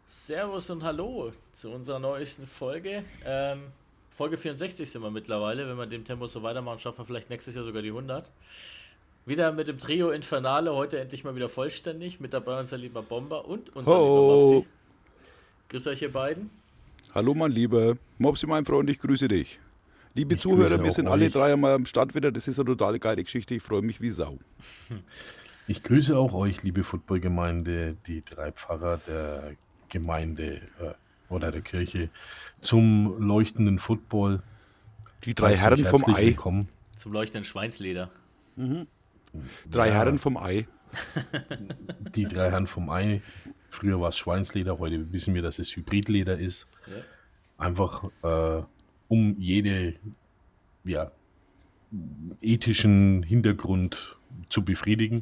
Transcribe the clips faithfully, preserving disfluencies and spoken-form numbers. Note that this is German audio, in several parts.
Servus und Hallo zu unserer neuesten Folge. Ähm, Folge vierundsechzig sind wir mittlerweile. Wenn wir dem Tempo so weitermachen, schaffen wir vielleicht nächstes Jahr sogar die hundert. Wieder mit dem Trio Infernale, heute endlich mal wieder vollständig. Mit dabei unser lieber Bomber und unser lieber Mopsi. Ho! Grüß euch ihr beiden. Hallo mein Lieber, Mopsi mein Freund, ich grüße dich. Liebe Ich grüße Zuhörer, wir auch sind alle euch. drei einmal am Start wieder, das ist eine total geile Geschichte, ich freue mich wie Sau. Ich grüße auch euch, liebe Footballgemeinde, die drei Pfarrer der Gemeinde äh, oder der Kirche zum leuchtenden Football. Die drei Heißt euch Herren vom herzlich Ei, willkommen. Zum leuchtenden Schweinsleder. drei Ja, Herren vom Ei. Die drei Herren vom Ei. Früher war es Schweinsleder, heute wissen wir, dass es Hybridleder ist. Ja. Einfach äh, um jede ja, ethischen Hintergrund zu befriedigen.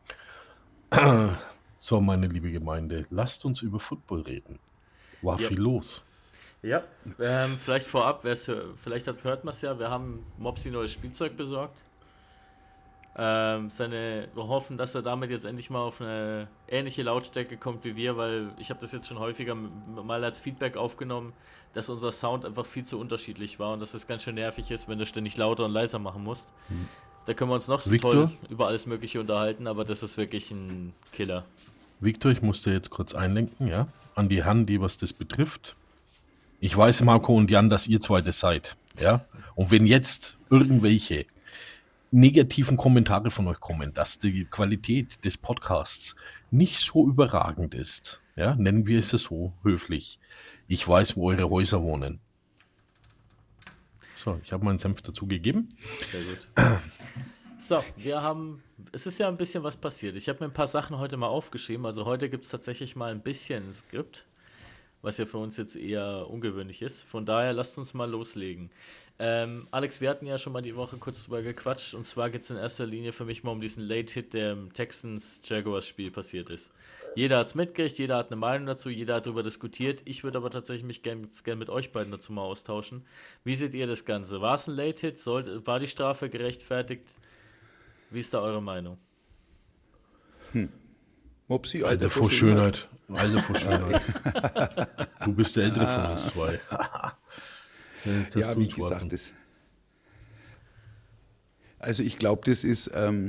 So, meine liebe Gemeinde, lasst uns über Football reden. War Ja. viel los. Ja, ähm, vielleicht vorab, wer's, vielleicht hat, hört man es ja, wir haben Mopsi neues Spielzeug besorgt. Ähm, seine, wir hoffen, dass er damit jetzt endlich mal auf eine ähnliche Lautstärke kommt wie wir, weil ich habe das jetzt schon häufiger m- mal als Feedback aufgenommen, dass unser Sound einfach viel zu unterschiedlich war und dass es ganz schön nervig ist, wenn du ständig lauter und leiser machen musst. Da können wir uns noch so Victor? toll über alles Mögliche unterhalten, aber das ist wirklich ein Killer. Victor, ich musste jetzt kurz einlenken, ja, an die Herren, die was das betrifft. Ich weiß, Marco und Jan, dass ihr zwei das seid, ja. Und wenn jetzt irgendwelche negativen Kommentare von euch kommen, dass die Qualität des Podcasts nicht so überragend ist, ja, nennen wir es so höflich. Ich weiß, wo eure Häuser wohnen. So, ich habe meinen Senf dazu gegeben. Sehr gut. So, wir haben, es ist ja ein bisschen was passiert. Ich habe mir ein paar Sachen heute mal aufgeschrieben. Also heute gibt es tatsächlich mal ein bisschen ein Skript, was ja für uns jetzt eher ungewöhnlich ist. Von daher lasst uns mal loslegen. Ähm, Alex, wir hatten ja schon mal die Woche kurz drüber gequatscht. Und zwar geht es in erster Linie für mich mal um diesen Late-Hit, der im Texans-Jaguars-Spiel passiert ist. Jeder hat es mitgekriegt, jeder hat eine Meinung dazu, jeder hat darüber diskutiert. Ich würde aber tatsächlich mich gerne gern mit euch beiden dazu mal austauschen. Wie seht ihr das Ganze? War es ein Late-Hit? Soll- War die Strafe gerechtfertigt? Wie ist da eure Meinung? Mopsi, Alter vor Schönheit. Alter vor Schönheit. Du bist der Ältere von uns zwei. Jetzt hast Ja, du wie einen Schwarzen. gesagt, das. Also ich glaube, das ist, ähm,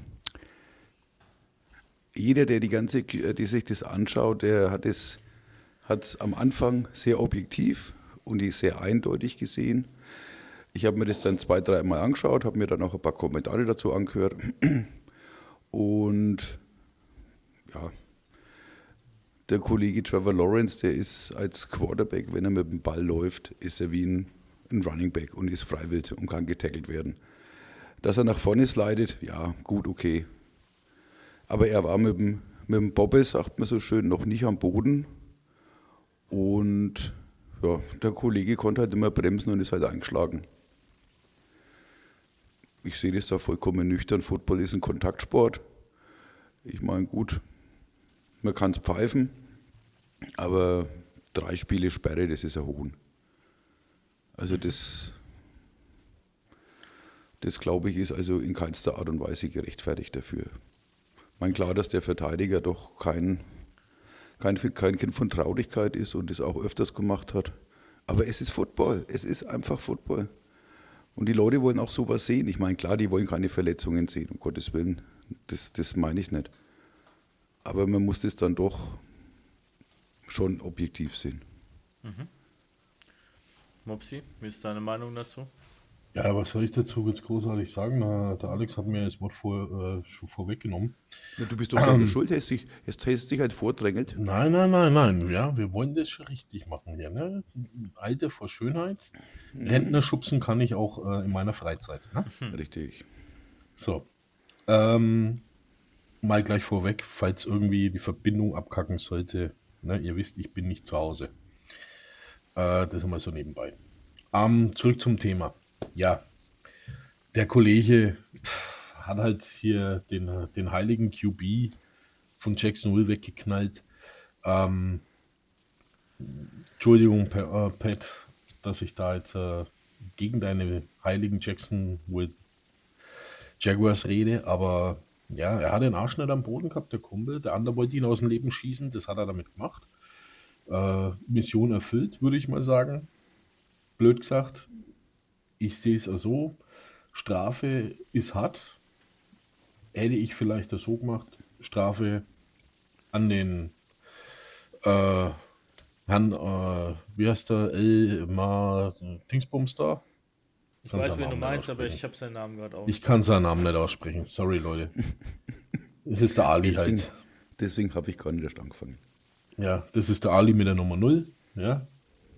jeder, der die ganze, der sich das anschaut, der hat es hat am Anfang sehr objektiv und die sehr eindeutig gesehen. Ich habe mir das dann zwei, drei Mal angeschaut, habe mir dann auch ein paar Kommentare dazu angehört und ja, der Kollege Trevor Lawrence, der ist als Quarterback, wenn er mit dem Ball läuft, ist er wie ein, ein Running Back und ist freiwillig und kann getackelt werden. Dass er nach vorne slidet, ja, gut, okay. Aber er war mit dem, mit dem Bobbe, sagt man so schön, noch nicht am Boden. Und ja, der Kollege konnte halt immer bremsen und ist halt eingeschlagen. Ich sehe das da vollkommen nüchtern. Football ist ein Kontaktsport. Ich meine, gut, man kann es pfeifen, aber drei Spiele Sperre, das ist ein Hohn. Also das, das glaube ich, ist also in keinster Art und Weise gerechtfertigt dafür. Ich meine, klar, dass der Verteidiger doch kein, kein, kein Kind von Traurigkeit ist und das auch öfters gemacht hat. Aber es ist Football, es ist einfach Football. Und die Leute wollen auch sowas sehen. Ich meine, klar, die wollen keine Verletzungen sehen, um Gottes Willen. Das, das meine ich nicht. Aber man muss das dann doch schon objektiv sehen. Mopsi, wie ist deine Meinung dazu? Ja, was soll ich dazu jetzt großartig sagen? Na, der Alex hat mir das Wort vor, äh, schon vorweggenommen. Ja, du bist doch selber ähm, schuld, hast dich, hast, hast dich halt vordrängelt. Nein, nein, nein, nein. Ja, wir wollen das schon richtig machen hier. Ne? Alter vor Schönheit. Mhm. Rentner schubsen kann ich auch äh, in meiner Freizeit. Ne? Richtig. So. Ähm, mal gleich vorweg, falls irgendwie die Verbindung abkacken sollte. Ne? Ihr wisst, ich bin nicht zu Hause. Äh, das mal so nebenbei. Ähm, zurück zum Thema. Ja, der Kollege hat halt hier den, den heiligen Q B von Jacksonville weggeknallt. Ähm, Entschuldigung, äh, Pat, dass ich da jetzt äh, gegen deine heiligen Jacksonville Jaguars rede, aber ja, er hat den Arsch nicht am Boden gehabt, der Kumpel. Der andere wollte ihn aus dem Leben schießen, das hat er damit gemacht. äh, Mission erfüllt, würde ich mal sagen. Blöd gesagt, ich sehe es so, Strafe ist hart. Hätte ich vielleicht das so gemacht, Strafe an den äh, Herrn, äh, wie heißt der, Elmar Dingsbums da? Ich Ich kann weiß, seinen wen du Namen nicht meinst, aber ich aussprechen. habe seinen Namen gerade auch Ich nicht. kann seinen Namen nicht aussprechen. Sorry, Leute. Es ist der Ali Deswegen, halt. deswegen habe ich gar nicht erst angefangen. Ja, das ist der Ali mit der Nummer null. Ja.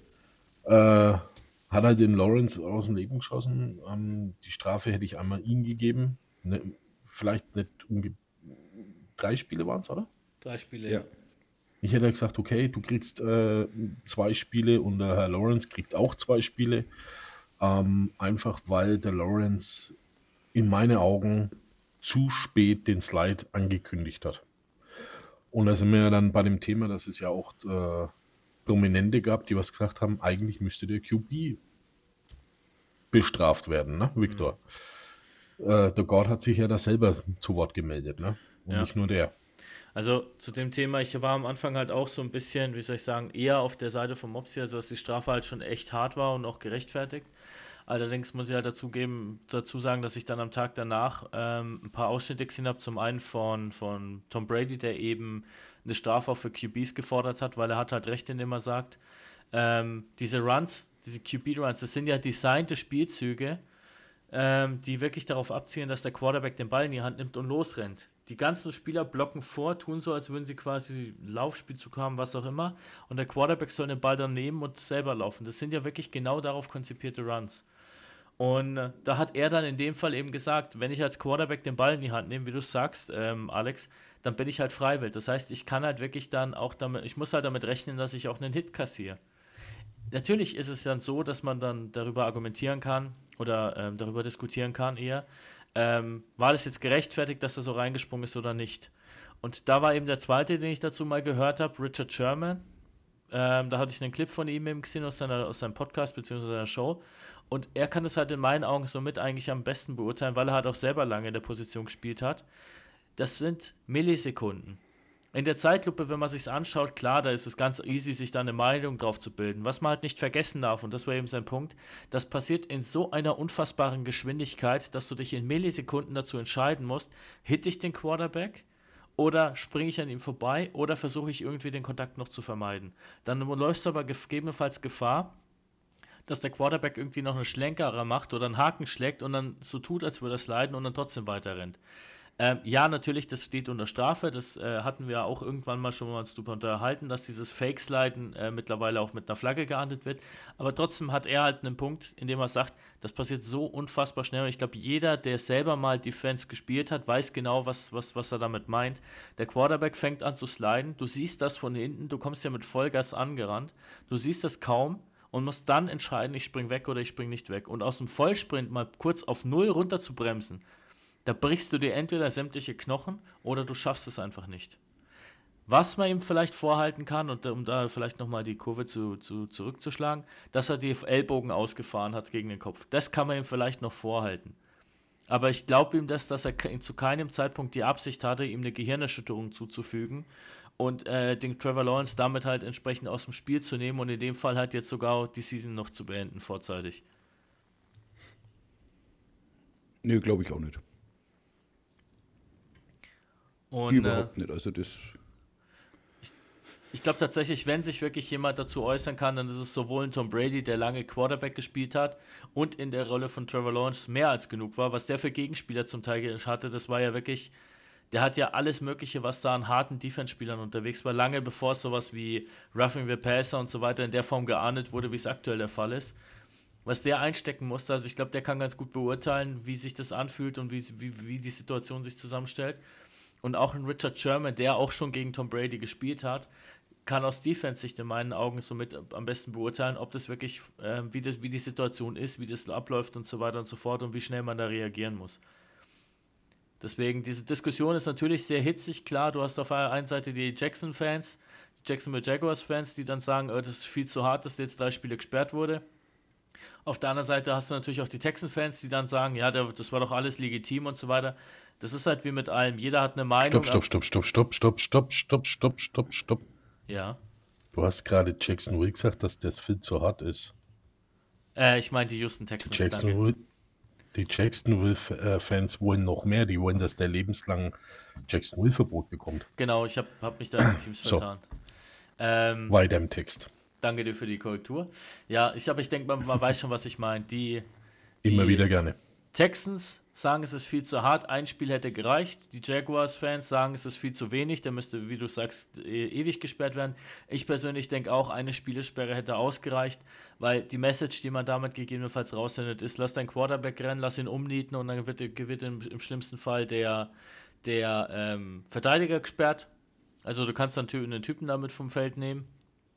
Äh, hat halt den Lawrence aus dem Leben geschossen. Ähm, die Strafe hätte ich einmal ihm gegeben. Ne, vielleicht nicht umge drei Spiele waren es, oder? Drei Spiele, Ja. ja. Ich hätte gesagt, okay, du kriegst äh, zwei Spiele und der Herr Lawrence kriegt auch zwei Spiele. Ähm, einfach weil der Lawrence in meinen Augen zu spät den Slide angekündigt hat. Und da sind wir ja dann bei dem Thema, dass es ja auch äh, Prominente gab, die was gesagt haben, eigentlich müsste der Q B bestraft werden, ne, Victor? Mhm. Äh, der God hat sich ja da selber zu Wort gemeldet, ne? Und Ja. nicht nur der. Also zu dem Thema, ich war am Anfang halt auch so ein bisschen, wie soll ich sagen, eher auf der Seite von Mopsi, also dass die Strafe halt schon echt hart war und auch gerechtfertigt. Allerdings muss ich halt dazu, geben, dazu sagen, dass ich dann am Tag danach ähm, ein paar Ausschnitte gesehen habe. Zum einen von, von Tom Brady, der eben eine Strafe auch für Q Bs gefordert hat, weil er hat halt recht, indem er sagt, ähm, diese Runs, diese Q B-Runs, das sind ja designte Spielzüge, ähm, die wirklich darauf abzielen, dass der Quarterback den Ball in die Hand nimmt und losrennt. Die ganzen Spieler blocken vor, tun so, als würden sie quasi Laufspielzug haben, was auch immer. Und der Quarterback soll den Ball dann nehmen und selber laufen. Das sind ja wirklich genau darauf konzipierte Runs. Und äh, da hat er dann in dem Fall eben gesagt, wenn ich als Quarterback den Ball in die Hand nehme, wie du sagst, ähm, Alex, dann bin ich halt freiwillig. Das heißt, ich kann halt wirklich dann auch damit, ich muss halt damit rechnen, dass ich auch einen Hit kassiere. Natürlich ist es dann so, dass man dann darüber argumentieren kann oder ähm, darüber diskutieren kann eher, ähm, war das jetzt gerechtfertigt, dass er so reingesprungen ist oder nicht. Und da war eben der zweite, den ich dazu mal gehört habe, Richard Sherman. Ähm, da hatte ich einen Clip von ihm eben gesehen aus, seiner, aus seinem Podcast bzw. seiner Show. Und er kann das halt in meinen Augen somit eigentlich am besten beurteilen, weil er halt auch selber lange in der Position gespielt hat. Das sind Millisekunden. In der Zeitlupe, wenn man sich anschaut, klar, da ist es ganz easy, sich da eine Meinung drauf zu bilden. Was man halt nicht vergessen darf, und das war eben sein Punkt, das passiert in so einer unfassbaren Geschwindigkeit, dass du dich in Millisekunden dazu entscheiden musst, hitte ich den Quarterback oder springe ich an ihm vorbei oder versuche ich irgendwie den Kontakt noch zu vermeiden. Dann läufst du aber gegebenenfalls Gefahr, dass der Quarterback irgendwie noch einen Schlenkerer macht oder einen Haken schlägt und dann so tut, als würde er sliden und dann trotzdem weiter rennt. Ähm, ja, natürlich, das steht unter Strafe. Das äh, hatten wir auch irgendwann mal schon mal uns drüber unterhalten, dass dieses Fake-Sliden äh, mittlerweile auch mit einer Flagge geahndet wird. Aber trotzdem hat er halt einen Punkt, in dem er sagt, das passiert so unfassbar schnell. Und ich glaube, jeder, der selber mal Defense gespielt hat, weiß genau, was, was, was er damit meint. Der Quarterback fängt an zu sliden. Du siehst das von hinten. Du kommst ja mit Vollgas angerannt. Du siehst das kaum und musst dann entscheiden, ich spring weg oder ich spring nicht weg. Und aus dem Vollsprint mal kurz auf Null runter zu bremsen, da brichst du dir entweder sämtliche Knochen oder du schaffst es einfach nicht. Was man ihm vielleicht vorhalten kann, und um da vielleicht nochmal die Kurve zu, zu, zurückzuschlagen, dass er die Ellbogen ausgefahren hat gegen den Kopf. Das kann man ihm vielleicht noch vorhalten. Aber ich glaube ihm das, dass er zu keinem Zeitpunkt die Absicht hatte, ihm eine Gehirnerschütterung zuzufügen und äh, den Trevor Lawrence damit halt entsprechend aus dem Spiel zu nehmen und in dem Fall halt jetzt sogar die Season noch zu beenden vorzeitig. Nee, glaube ich auch nicht. Und, Überhaupt äh, nicht. Also das. Ich glaube tatsächlich, wenn sich wirklich jemand dazu äußern kann, dann ist es sowohl ein Tom Brady, der lange Quarterback gespielt hat und in der Rolle von Trevor Lawrence mehr als genug war. Was der für Gegenspieler zum Teil hatte, das war ja wirklich, der hat ja alles Mögliche, was da an harten Defense-Spielern unterwegs war, lange bevor es sowas wie Roughing the Passer und so weiter in der Form geahndet wurde, wie es aktuell der Fall ist. Was der einstecken musste, also ich glaube, der kann ganz gut beurteilen, wie sich das anfühlt und wie, wie, wie die Situation sich zusammenstellt. Und auch ein Richard Sherman, der auch schon gegen Tom Brady gespielt hat, kann aus Defense-Sicht in meinen Augen somit am besten beurteilen, ob das wirklich, äh, wie, das, wie die Situation ist, wie das abläuft und so weiter und so fort und wie schnell man da reagieren muss. Deswegen, diese Diskussion ist natürlich sehr hitzig, klar, du hast auf der einen Seite die Jackson-Fans, die Jacksonville Jaguars-Fans, die dann sagen, oh, das ist viel zu hart, dass jetzt drei Spiele gesperrt wurde. Auf der anderen Seite hast du natürlich auch die Texan-Fans, die dann sagen, ja, das war doch alles legitim und so weiter. Das ist halt wie mit allem, jeder hat eine Meinung. Stopp, stopp, stopp, stopp, stopp, stopp, stopp, stopp, stopp, stopp, stopp. Ja. Du hast gerade Jacksonville gesagt, dass das viel zu hart ist. Äh, ich meine die Houston Die Texans, danke. Jacksonville, die Jacksonville-Fans wollen noch mehr. Die wollen, dass der lebenslang Jacksonville-Verbot bekommt. Genau, ich habe hab mich da in den Teams So. vertan. Ähm, Weiter im Text. danke dir für die Korrektur. Ja, ich, aber ich denke, man, man weiß schon, was ich meine. Die, Immer die wieder gerne. Texans sagen, es ist viel zu hart, ein Spiel hätte gereicht. Die Jaguars-Fans sagen, es ist viel zu wenig, der müsste, wie du sagst, e- ewig gesperrt werden. Ich persönlich denke auch, eine Spielesperre hätte ausgereicht, weil die Message, die man damit gegebenenfalls raussendet, ist, lass deinen Quarterback rennen, lass ihn umnieten und dann wird, wird im, im schlimmsten Fall der, der ähm, Verteidiger gesperrt. Also du kannst dann einen Typen damit vom Feld nehmen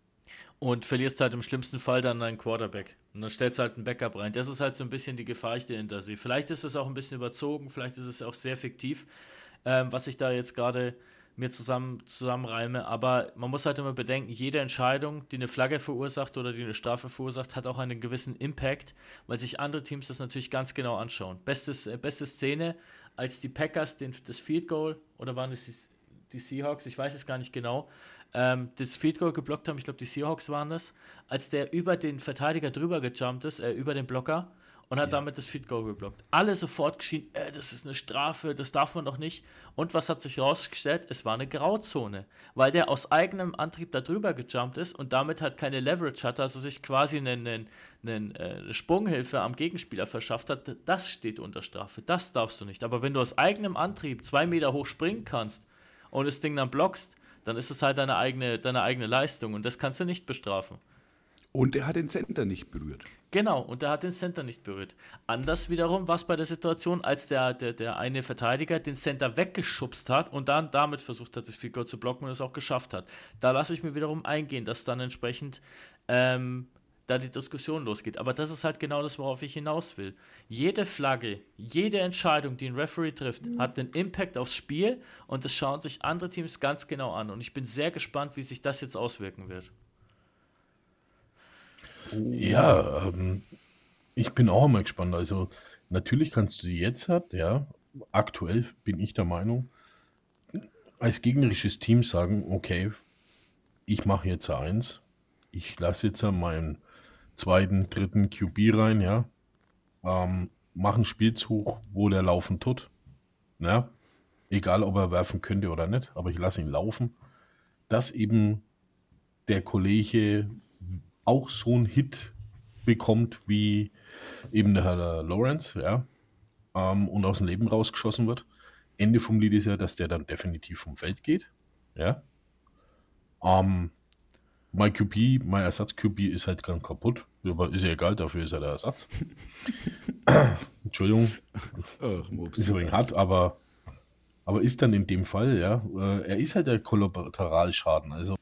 und verlierst halt im schlimmsten Fall dann einen Quarterback. Und dann stellst du halt einen Backup rein. Das ist halt so ein bisschen die Gefahr, die ich dahinter sehe. Vielleicht ist es auch ein bisschen überzogen, vielleicht ist es auch sehr fiktiv, ähm, was ich da jetzt gerade mir zusammen, zusammenreime. Aber man muss halt immer bedenken, jede Entscheidung, die eine Flagge verursacht oder die eine Strafe verursacht, hat auch einen gewissen Impact, weil sich andere Teams das natürlich ganz genau anschauen. Bestes, äh, beste Szene, als die Packers den, das Field Goal, oder waren es die, die Seahawks, ich weiß es gar nicht genau, ähm, das Field Goal geblockt haben, ich glaube die Seahawks waren das, als der über den Verteidiger drüber gejumpt ist, äh, über den Blocker und hat Ja. damit das Field Goal geblockt. Alle sofort geschrien, äh, das ist eine Strafe, das darf man doch nicht. Und was hat sich rausgestellt? Es war eine Grauzone, weil der aus eigenem Antrieb da drüber gejumpt ist und damit halt keine Leverage hatte, also sich quasi einen, einen, einen, äh, eine Sprunghilfe am Gegenspieler verschafft hat. Das steht unter Strafe, das darfst du nicht. Aber wenn du aus eigenem Antrieb zwei Meter hoch springen kannst und das Ding dann blockst, dann ist es halt deine eigene, deine eigene Leistung und das kannst du nicht bestrafen. Und er hat den Center nicht berührt. Genau, und der hat den Center nicht berührt. Anders wiederum war es bei der Situation, als der, der, der eine Verteidiger den Center weggeschubst hat und dann damit versucht hat, das Field Goal zu blocken und es auch geschafft hat. Da lasse ich mir wiederum eingehen, dass dann entsprechend ähm, da die Diskussion losgeht. Aber das ist halt genau das, worauf ich hinaus will. Jede Flagge, jede Entscheidung, die ein Referee trifft, hat einen Impact aufs Spiel und das schauen sich andere Teams ganz genau an. Und ich bin sehr gespannt, wie sich das jetzt auswirken wird. Ja, ähm, ich bin auch immer gespannt. Also natürlich kannst du jetzt halt, ja, aktuell bin ich der Meinung, als gegnerisches Team sagen, okay, ich mache jetzt eins, ich lasse jetzt meinen zweiten, dritten Q B rein, ja, ähm, mache einen Spielzug, wo der laufen tut, ja, egal ob er werfen könnte oder nicht, aber ich lasse ihn laufen, dass eben der Kollege auch so einen Hit bekommt wie eben der Herr Lawrence, ja, ähm, und aus dem Leben rausgeschossen wird. Ende vom Lied ist ja, dass der dann definitiv vom Feld geht, ja. Ähm, mein Q B, mein Ersatz-Q B ist halt ganz kaputt, aber ist ja egal, dafür ist er der Ersatz. Entschuldigung, Ach, Mops. ist übrigens hart, aber, aber ist dann in dem Fall, ja, äh, er ist halt der Kollateralschaden, also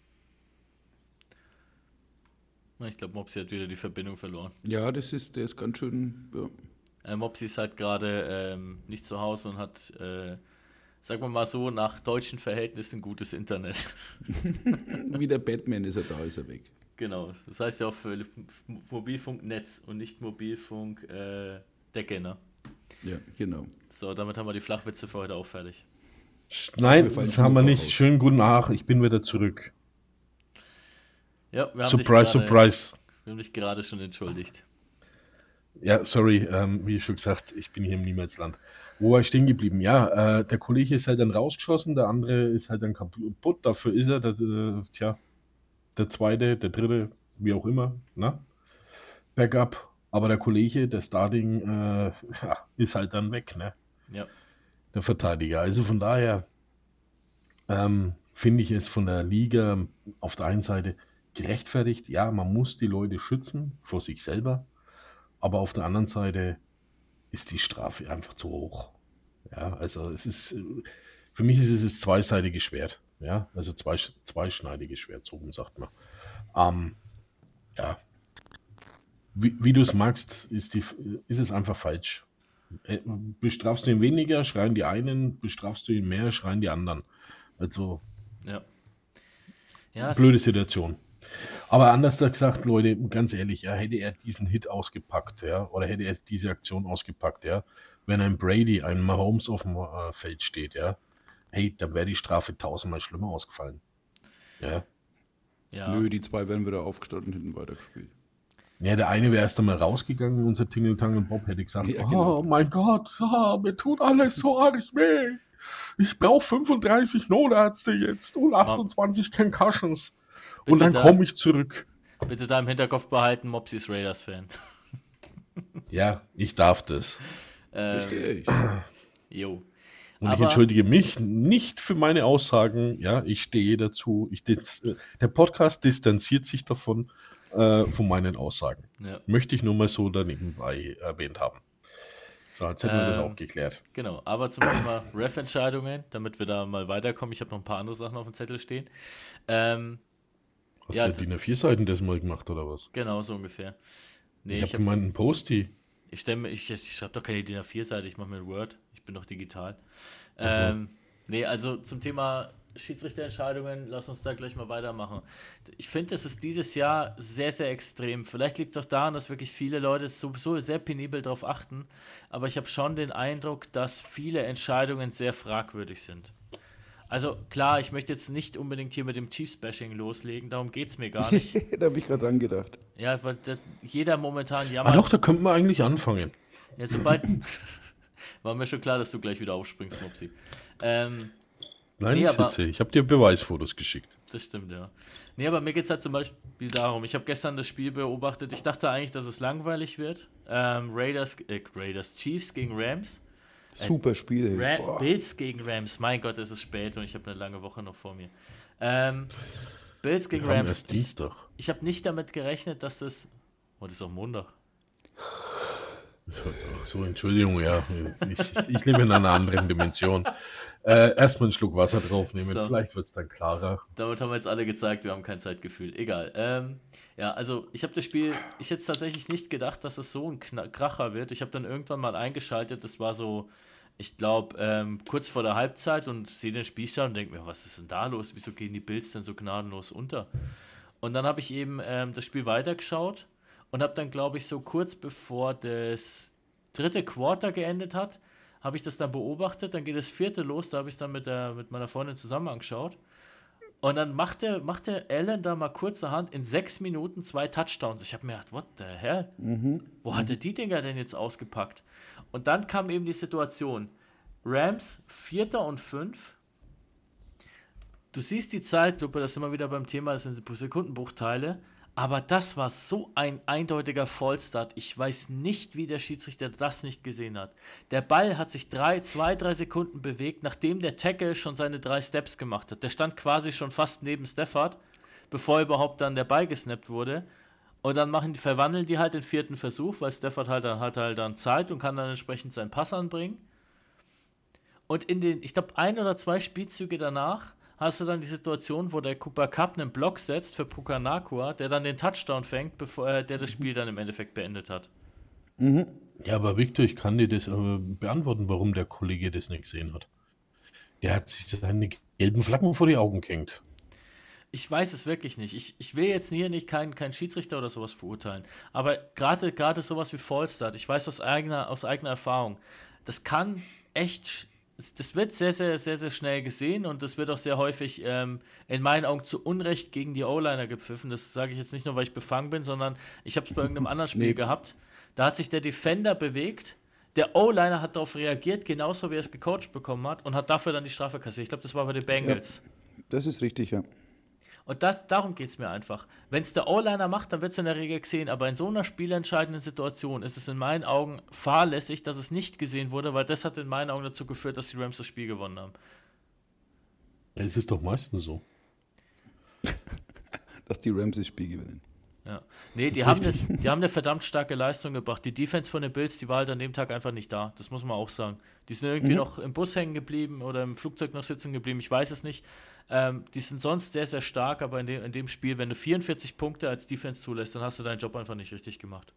Ich glaube, Mopsi hat wieder die Verbindung verloren. Ja, das ist, der ist ganz schön. Ja. Äh, Mopsi ist halt gerade ähm, nicht zu Hause und hat, äh, sagen wir mal so, nach deutschen Verhältnissen gutes Internet. Wie der Batman ist er da, ist er weg. Genau, das heißt ja auch für Mobilfunknetz und nicht Mobilfunk äh, Decke, ne? Ja, genau. So, damit haben wir die Flachwitze für heute auch fertig. nein, Wir fallen das haben wir schon nicht. raus. Schönen guten Abend, ich bin wieder zurück. Ja, wir haben Surprise, dich gerade, surprise. Wir haben dich gerade schon entschuldigt. Ja, sorry, ähm, wie schon gesagt, ich bin hier im Niemalsland. Wo war ich stehen geblieben? Ja, äh, der Kollege ist halt dann rausgeschossen, der andere ist halt dann kaputt. Dafür ist er, der, äh, tja, der zweite, der dritte, wie auch immer, ne? Backup. Aber der Kollege, der Starting, äh, ja, ist halt dann weg, ne? Ja, Der Verteidiger. Also von daher ähm, finde ich es von der Liga auf der einen Seite gerechtfertigt. Ja, man muss die Leute schützen vor sich selber. Aber auf der anderen Seite ist die Strafe einfach zu hoch. Ja, also es ist, äh, für mich ist es ein zweiseitiges Schwert. Ja, also zwei, zweischneidiges Schwert, so rum sagt man. Ähm, ja, wie, wie du es magst, ist, die, ist es einfach falsch. Äh, Bestrafst du ihn weniger, schreien die einen, bestrafst du ihn mehr, schreien die anderen. Also, ja. ja blöde es- Situation. Aber anders gesagt, Leute, ganz ehrlich, ja, hätte er diesen Hit ausgepackt, ja, oder hätte er diese Aktion ausgepackt, ja, wenn ein Brady, ein Mahomes auf dem äh, Feld steht, ja, hey, dann wäre die Strafe tausendmal schlimmer ausgefallen. Ja. Ja. Nö, die zwei werden wieder aufgestanden und hinten weitergespielt. Ja, der eine wäre erst einmal rausgegangen, unser Tingle Tangle Bob hätte gesagt, Ja, genau. oh mein Gott, ah, mir tut alles so arg weh. Ich brauche fünfunddreißig Notärzte jetzt und achtundzwanzig Concussions. Und Bitte dann da- komme ich zurück. Bitte da im Hinterkopf behalten, Mopsy ist Raiders-Fan. Ja, ich darf das. Ähm, Verstehe ich. jo. Und Aber- ich entschuldige mich nicht für meine Aussagen. Ja, ich stehe dazu. Ich dis- äh, der Podcast distanziert sich davon, äh, von meinen Aussagen. Ja. Möchte ich nur mal so daneben bei erwähnt haben. So, jetzt hätten wir das Ähm, auch geklärt. Genau, aber zum Thema Ref-Entscheidungen, damit wir da mal weiterkommen. Ich habe noch ein paar andere Sachen auf dem Zettel stehen. Ähm, Hast ja, du das- die DIN A vier Seiten das mal gemacht oder was? genau, so ungefähr. Nee, ich ich, habe hab, gemeint, ein Postie. ich, stell mir- ich, ich schreibe doch keine DIN A vier Seite, ich mache mir ein Word. Ich bin doch digital. Ach so. Ähm, nee, also zum Thema Schiedsrichterentscheidungen, lass uns da gleich mal weitermachen. Ich finde, das ist dieses Jahr sehr, sehr extrem. Vielleicht liegt es auch daran, dass wirklich viele Leute sowieso sehr penibel darauf achten, aber ich habe schon den Eindruck, dass viele Entscheidungen sehr fragwürdig sind. Also klar, ich möchte jetzt nicht unbedingt hier mit dem Chiefs-Bashing loslegen, darum geht es mir gar nicht. Da habe ich gerade dran gedacht. Ja, weil das, jeder momentan Ah jammert. doch, da könnten wir eigentlich anfangen. Ja, sobald. War mir schon klar, dass du gleich wieder aufspringst, Mopsi. Ähm, Nein, Nee, ich aber- sitze. Ich habe dir Beweisfotos geschickt. Das stimmt, ja. Nee, aber mir geht es halt zum Beispiel darum, ich habe gestern das Spiel beobachtet, ich dachte eigentlich, dass es langweilig wird. Ähm, Raiders, äh, Raiders, Chiefs gegen Rams. Super Spiel. Ra Boah. Bills gegen Rams, mein Gott, es ist spät und ich habe eine lange Woche noch vor mir. Ähm, Bills gegen Wir haben Rams. erst Ich, Dienstag. ich habe nicht damit gerechnet, dass das. Oh, das ist auch Montag. So, ach so, Entschuldigung, ja. Ich, ich lebe in einer anderen Dimension. Äh, erstmal einen Schluck Wasser draufnehmen, So. vielleicht wird es dann klarer. Damit haben wir jetzt alle gezeigt, wir haben kein Zeitgefühl. Egal. Ähm, ja, also ich habe das Spiel, ich hätte tatsächlich nicht gedacht, dass es so ein Kna Kracher wird. Ich habe dann irgendwann mal eingeschaltet, das war so, ich glaube, ähm, kurz vor der Halbzeit und sehe den Spielstand und denke mir, was ist denn da los? Wieso gehen die Bills denn so gnadenlos unter? Und dann habe ich eben ähm, das Spiel weitergeschaut und habe dann, glaube ich, so kurz bevor das dritte Quarter geendet hat, habe ich das dann beobachtet. Dann geht das vierte los, da habe ich es dann mit, der, mit meiner Freundin zusammen angeschaut. Und dann macht der, macht der Allen da mal kurzerhand in sechs Minuten zwei Touchdowns. Ich habe mir gedacht, what the hell? Wo hat er die Dinger denn jetzt ausgepackt? Und dann kam eben die Situation. Rams, Vierter und Fünf. Du siehst die Zeitlupe, das ist immer wieder beim Thema, das sind Sekundenbruchteile. Aber das war so ein eindeutiger Fallstart. Ich weiß nicht, wie der Schiedsrichter das nicht gesehen hat. Der Ball hat sich drei, zwei, drei Sekunden bewegt, nachdem der Tackle schon seine drei Steps gemacht hat. Der stand quasi schon fast neben Stafford, bevor überhaupt dann der Ball gesnappt wurde. Und dann machen die, verwandeln die halt den vierten Versuch, weil Stafford halt dann, hat halt dann Zeit und kann dann entsprechend seinen Pass anbringen. Und in den, ich glaube, ein oder zwei Spielzüge danach hast du dann die Situation, wo der Cooper Kupp einen Block setzt für Puka Nacua, der dann den Touchdown fängt, bevor äh, der das Spiel dann im Endeffekt beendet hat. Ja, aber Victor, ich kann dir das äh, beantworten, warum der Kollege das nicht gesehen hat. Der hat sich seine gelben Flaggen vor die Augen gehängt. Ich weiß es wirklich nicht. Ich, ich will jetzt hier nicht keinen kein Schiedsrichter oder sowas verurteilen. Aber gerade gerade sowas wie Fallstart, ich weiß aus eigener, aus eigener Erfahrung, das kann echt, sch- das das wird sehr, sehr, sehr, sehr schnell gesehen und das wird auch sehr häufig ähm, in meinen Augen zu Unrecht gegen die O-Liner gepfiffen. Das sage ich jetzt nicht nur, weil ich befangen bin, sondern ich habe es bei irgendeinem anderen Spiel Nee. gehabt. Da hat sich der Defender bewegt, der O-Liner hat darauf reagiert, genauso wie er es gecoacht bekommen hat und hat dafür dann die Strafe kassiert. Ich glaube, das war bei den Bengals. Das ist richtig, ja. Und das, darum geht es mir einfach. Wenn es der O-Liner macht, dann wird es in der Regel gesehen. Aber in so einer spielentscheidenden Situation ist es in meinen Augen fahrlässig, dass es nicht gesehen wurde, weil das hat in meinen Augen dazu geführt, dass die Rams das Spiel gewonnen haben. Ja, es ist doch meistens so. Dass die Rams das Spiel gewinnen. Ja. Nee, die haben, eine, die haben eine verdammt starke Leistung gebracht. Die Defense von den Bills, die war halt an dem Tag einfach nicht da. Das muss man auch sagen. Die sind irgendwie noch im Bus hängen geblieben oder im Flugzeug noch sitzen geblieben. Ich weiß es nicht. Ähm, die sind sonst sehr, sehr stark, aber in dem, in dem Spiel, wenn du vierundvierzig Punkte als Defense zulässt, dann hast du deinen Job einfach nicht richtig gemacht.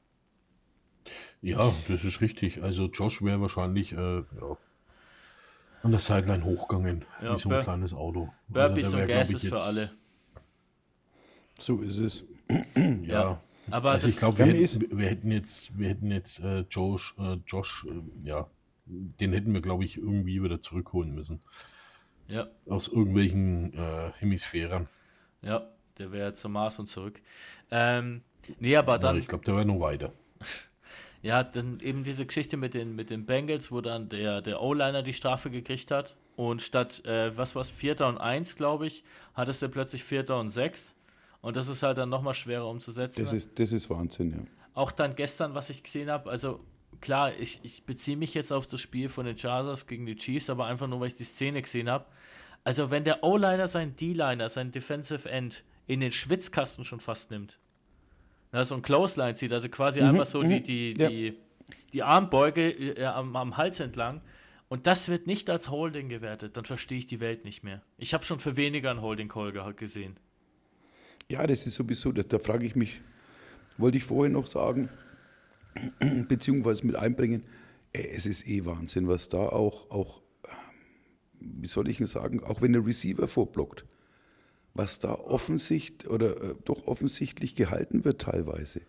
Ja, das ist richtig. Also Josh wäre wahrscheinlich äh, ja, an der Sideline hochgegangen, Ja, wie so ein Bur- kleines Auto. Burpees Also, da und wär, glaub Gases ich, für jetzt- alle. So ist es. Ja, Aber also das, ich glaube, wir, Ja, mir hätten- ist- wir hätten jetzt, wir hätten jetzt äh, Josh, äh, Josh, äh, ja, den hätten wir, glaube ich, irgendwie wieder zurückholen müssen. ja, Aus irgendwelchen äh, Hemisphären. ja, Der wäre zum Mars und zurück. Ähm, nee, aber dann... Ja, ich glaube, der wäre noch weiter. Ja, dann eben diese Geschichte mit den, mit den Bengals, wo dann der, der O-Liner die Strafe gekriegt hat. Und statt, äh, was war's, Vierter und Eins, glaube ich, hattest du plötzlich Vierter und Sechs. Und das ist halt dann nochmal schwerer umzusetzen. Das ist, das ist Wahnsinn, ja. Auch dann gestern, was ich gesehen habe, also klar, ich, ich beziehe mich jetzt auf das Spiel von den Chargers gegen die Chiefs, aber einfach nur, weil ich die Szene gesehen habe. Also wenn der O-Liner seinen D-Liner, seinen Defensive End in den Schwitzkasten schon fast nimmt, na, so ein Clothesline zieht, also quasi Mhm, einmal so die, mhm, die, ja. die, die Armbeuge äh, am, am Hals entlang und das wird nicht als Holding gewertet, dann verstehe ich die Welt nicht mehr. Ich habe schon für weniger einen Holding Call ge- gesehen. Ja, das ist sowieso, da, da frage ich mich, wollte ich vorhin noch sagen, beziehungsweise mit einbringen, ey, es ist eh Wahnsinn, was da auch, auch, wie soll ich denn sagen, auch wenn der Receiver vorblockt, was da offensichtlich oder äh, doch offensichtlich gehalten wird teilweise.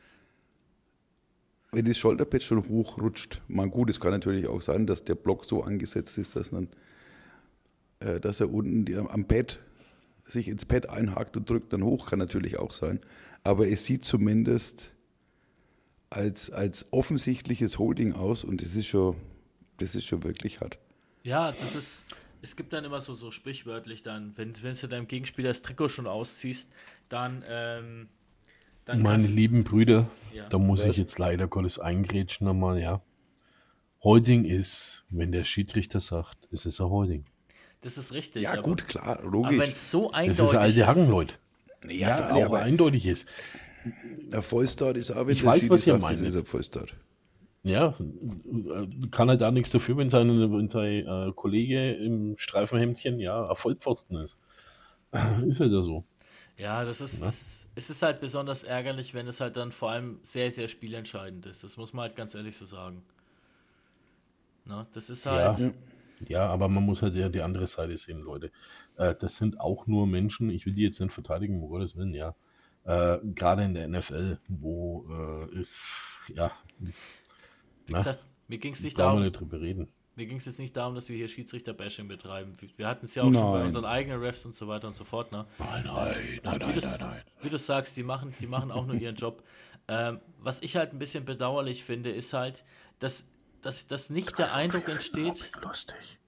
Wenn das Schulterpad schon hochrutscht, mal gut, es kann natürlich auch sein, dass der Block so angesetzt ist, dass, dann, äh, dass er unten die, am Pad sich ins Pad einhakt und drückt dann hoch, kann natürlich auch sein. Aber es sieht zumindest als, als offensichtliches Holding aus und das ist schon, das ist schon wirklich hart. Ja, das ist, es gibt dann immer so, so sprichwörtlich dann, wenn, wenn du deinem Gegenspieler das Trikot schon ausziehst, dann, ähm, dann Meine kannst- lieben Brüder, Ja. da muss Was? ich jetzt leider Gottes eingrätschen nochmal, ja. Holding ist, wenn der Schiedsrichter sagt, es ist ein Holding. das ist richtig. Ja aber, gut, klar, aber wenn logisch. es so Das eindeutig ist ein alte ist, Hacken, Leute. Ja, Ja, aber, aber eindeutig ist. der Vollstart ist auch, wenn Ich der weiß, Schiri was ihr sagt, meint. das ist ein Vollstart. Ja, äh, kann halt auch nichts dafür, wenn sein, wenn sein äh, Kollege im Streifenhemdchen, ja, ein Vollpfosten ist. Ist halt ja so. ja, das ist, Ja. das, es ist halt besonders ärgerlich, wenn es halt dann vor allem sehr, sehr spielentscheidend ist. Das muss man halt ganz ehrlich so sagen. Na, das ist Ja. halt, Ja, aber man muss halt ja die andere Seite sehen, Leute. Äh, das sind auch nur Menschen, ich will die jetzt nicht verteidigen, um Gottes Willen, ja. Äh, Gerade in der N F L, wo äh, ist, ja, wie na, gesagt, mir ging es nicht brauchen wir darum, nicht drüber reden. mir ging es jetzt nicht darum, dass wir hier Schiedsrichter-Bashing betreiben. Wir- Wir hatten es ja auch schon bei Nein. unseren eigenen Refs und so weiter und so fort, ne? Nein, nein, nein, Und wie, nein, du, nein, nein. wie du sagst, die machen, die machen auch nur ihren Job. Ähm, was ich halt ein bisschen bedauerlich finde, ist halt, dass, dass, dass nicht der Eindruck entsteht, Lustig.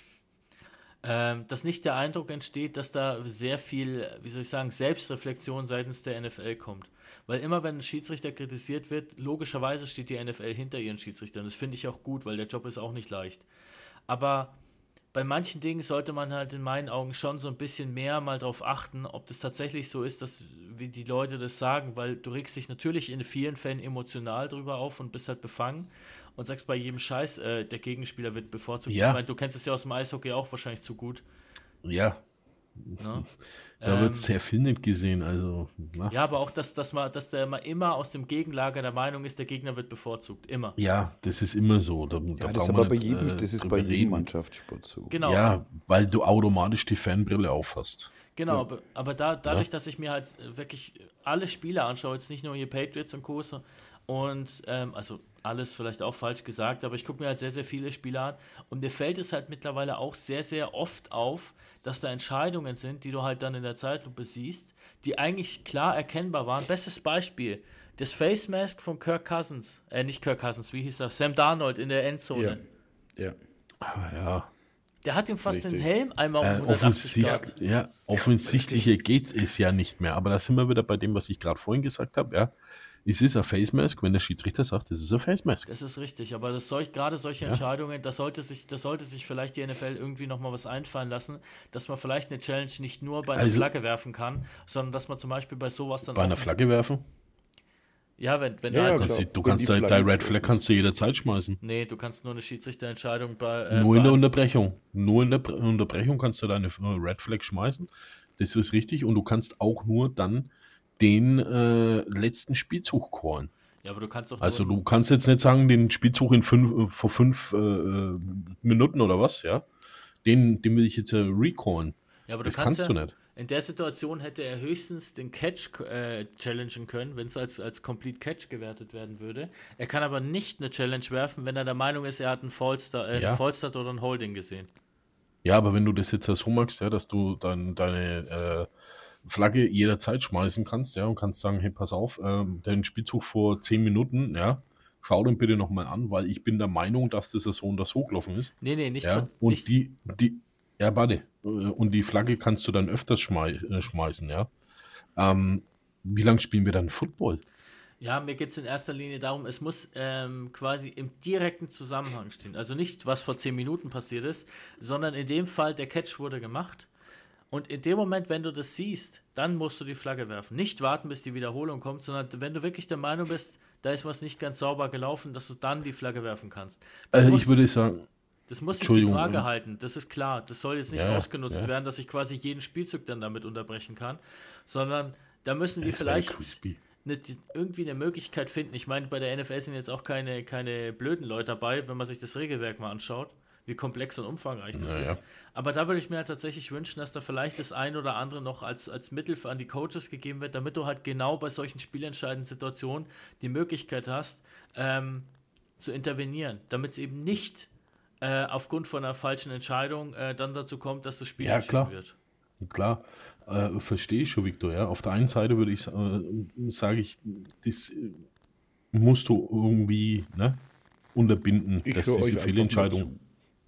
ähm, dass nicht der Eindruck entsteht, dass da sehr viel, wie soll ich sagen, Selbstreflexion seitens der N F L kommt. Weil immer, wenn ein Schiedsrichter kritisiert wird, logischerweise steht die N F L hinter ihren Schiedsrichtern. Das finde ich auch gut, weil der Job ist auch nicht leicht. Aber bei manchen Dingen sollte man halt in meinen Augen schon so ein bisschen mehr mal drauf achten, ob das tatsächlich so ist, dass, wie die Leute das sagen, weil du regst dich natürlich in vielen Fällen emotional drüber auf und bist halt befangen und sagst bei jedem Scheiß, äh, der Gegenspieler wird bevorzugt. Ja. Ich meine, du kennst es ja aus dem Eishockey auch wahrscheinlich zu gut. Ja, Ne? da Ähm, wird sehr viel nicht gesehen, also, na. ja, aber auch, dass, dass, man, dass der immer, immer aus dem Gegenlager der Meinung ist, der Gegner wird bevorzugt. Immer. Ja, das ist immer so. Da, da Ja, das brauchen ist wir aber bei nicht, jedem, äh, das ist drüber bei jedem reden. Mannschaftssport so. Genau. Ja, weil du automatisch die Fanbrille aufhast. Genau, Ja. aber, aber da, dadurch, dass ich mir halt wirklich alle Spiele anschaue, jetzt nicht nur hier Patriots und Co. so, und ähm, also alles vielleicht auch falsch gesagt, aber ich gucke mir halt sehr, sehr viele Spiele an und mir fällt es halt mittlerweile auch sehr, sehr oft auf, dass da Entscheidungen sind, die du halt dann in der Zeitlupe siehst, die eigentlich klar erkennbar waren. Bestes Beispiel, das Face Mask von Kirk Cousins, äh, nicht Kirk Cousins, wie hieß das? Sam Darnold in der Endzone. Ja. Ja. Aber ja, Der hat ihm fast den Richtig. Helm einmal um äh, hundertachtzig Grad. offensichtlich, ja, offensichtlicher geht es ja nicht mehr. Aber da sind wir wieder bei dem, was ich gerade vorhin gesagt habe. Ja, es ist ein Face Mask, wenn der Schiedsrichter sagt, es ist ein Face Mask. Das ist richtig, aber das soll, gerade solche Ja. Entscheidungen, da sollte sich, da sollte sich vielleicht die N F L irgendwie nochmal was einfallen lassen, dass man vielleicht eine Challenge nicht nur bei einer Also- Flagge werfen kann, sondern dass man zum Beispiel bei sowas dann Bei einer auch- Flagge werfen? Ja, wenn, wenn Ja, da ja, halt, Kannst klar. du, du Wenn kannst die deine Flagge Red rot Flag ist. kannst du jederzeit schmeißen. nee, du kannst nur eine Schiedsrichterentscheidung bei, äh, Nur in bei der Unterbrechung. Nur in der Bre- Unterbrechung kannst du deine äh, Red Flag schmeißen. Das ist richtig. Und du kannst auch nur dann den äh, letzten Spielzug callen. ja, aber du kannst doch Also nur, du kannst jetzt nicht sagen, den Spielzug in fünf, äh, vor fünf äh, äh, Minuten oder was, ja. Den, den will ich jetzt äh, recallen. ja, aber du Das kannst kannst ja, du nicht. in der Situation hätte er höchstens den Catch äh, challengen können, wenn es als, als Complete Catch gewertet werden würde. Er kann aber nicht eine Challenge werfen, wenn er der Meinung ist, er hat einen Fallstart, äh, Ja. einen Fallstart oder ein Holding gesehen. Ja, aber wenn du das jetzt so machst, ja, dass du dann deine, äh, Flagge jederzeit schmeißen kannst, ja, und kannst sagen, hey, pass auf, ähm, dein Spielzug vor zehn Minuten, ja, schau den bitte nochmal an, weil ich bin der Meinung, dass das so und das so gelaufen ist, Nee, nee, nicht von, ja, und nicht, die, die, ja, warte, äh, und die Flagge kannst du dann öfters schmei äh, schmeißen, ja. Ähm, wie lange spielen wir dann Football? ja, mir geht es in erster Linie darum, es muss ähm, quasi im direkten Zusammenhang stehen. Also nicht, was vor zehn Minuten passiert ist, sondern in dem Fall, der Catch wurde gemacht. Und in dem Moment, wenn du das siehst, dann musst du die Flagge werfen. Nicht warten, bis die Wiederholung kommt, sondern wenn du wirklich der Meinung bist, da ist was nicht ganz sauber gelaufen, dass du dann die Flagge werfen kannst. Das Also ich muss, würde sagen, das muss sich die Entschuldigung, Waage ähm, halten, das ist klar. Das soll jetzt nicht ja, ja, ausgenutzt ja, werden, dass ich quasi jeden Spielzug dann damit unterbrechen kann, sondern da müssen die das wäre vielleicht creepy. eine, irgendwie eine Möglichkeit finden. Ich meine, bei der N F L sind jetzt auch keine, keine blöden Leute dabei, wenn man sich das Regelwerk mal anschaut, wie komplex und umfangreich das Naja, ist. Aber da würde ich mir halt tatsächlich wünschen, dass da vielleicht das ein oder andere noch als, als Mittel für an die Coaches gegeben wird, damit du halt genau bei solchen spielentscheidenden Situationen die Möglichkeit hast, ähm, zu intervenieren, damit es eben nicht äh, aufgrund von einer falschen Entscheidung äh, dann dazu kommt, dass das Spiel ja, entschieden klar. wird. Klar, äh, verstehe ich schon, Victor. Ja. Auf der einen Seite würde ich äh, sage ich, das äh, musst du irgendwie ne, unterbinden, Ich dass höre diese euch einfach nur Fehlentscheidung, zu.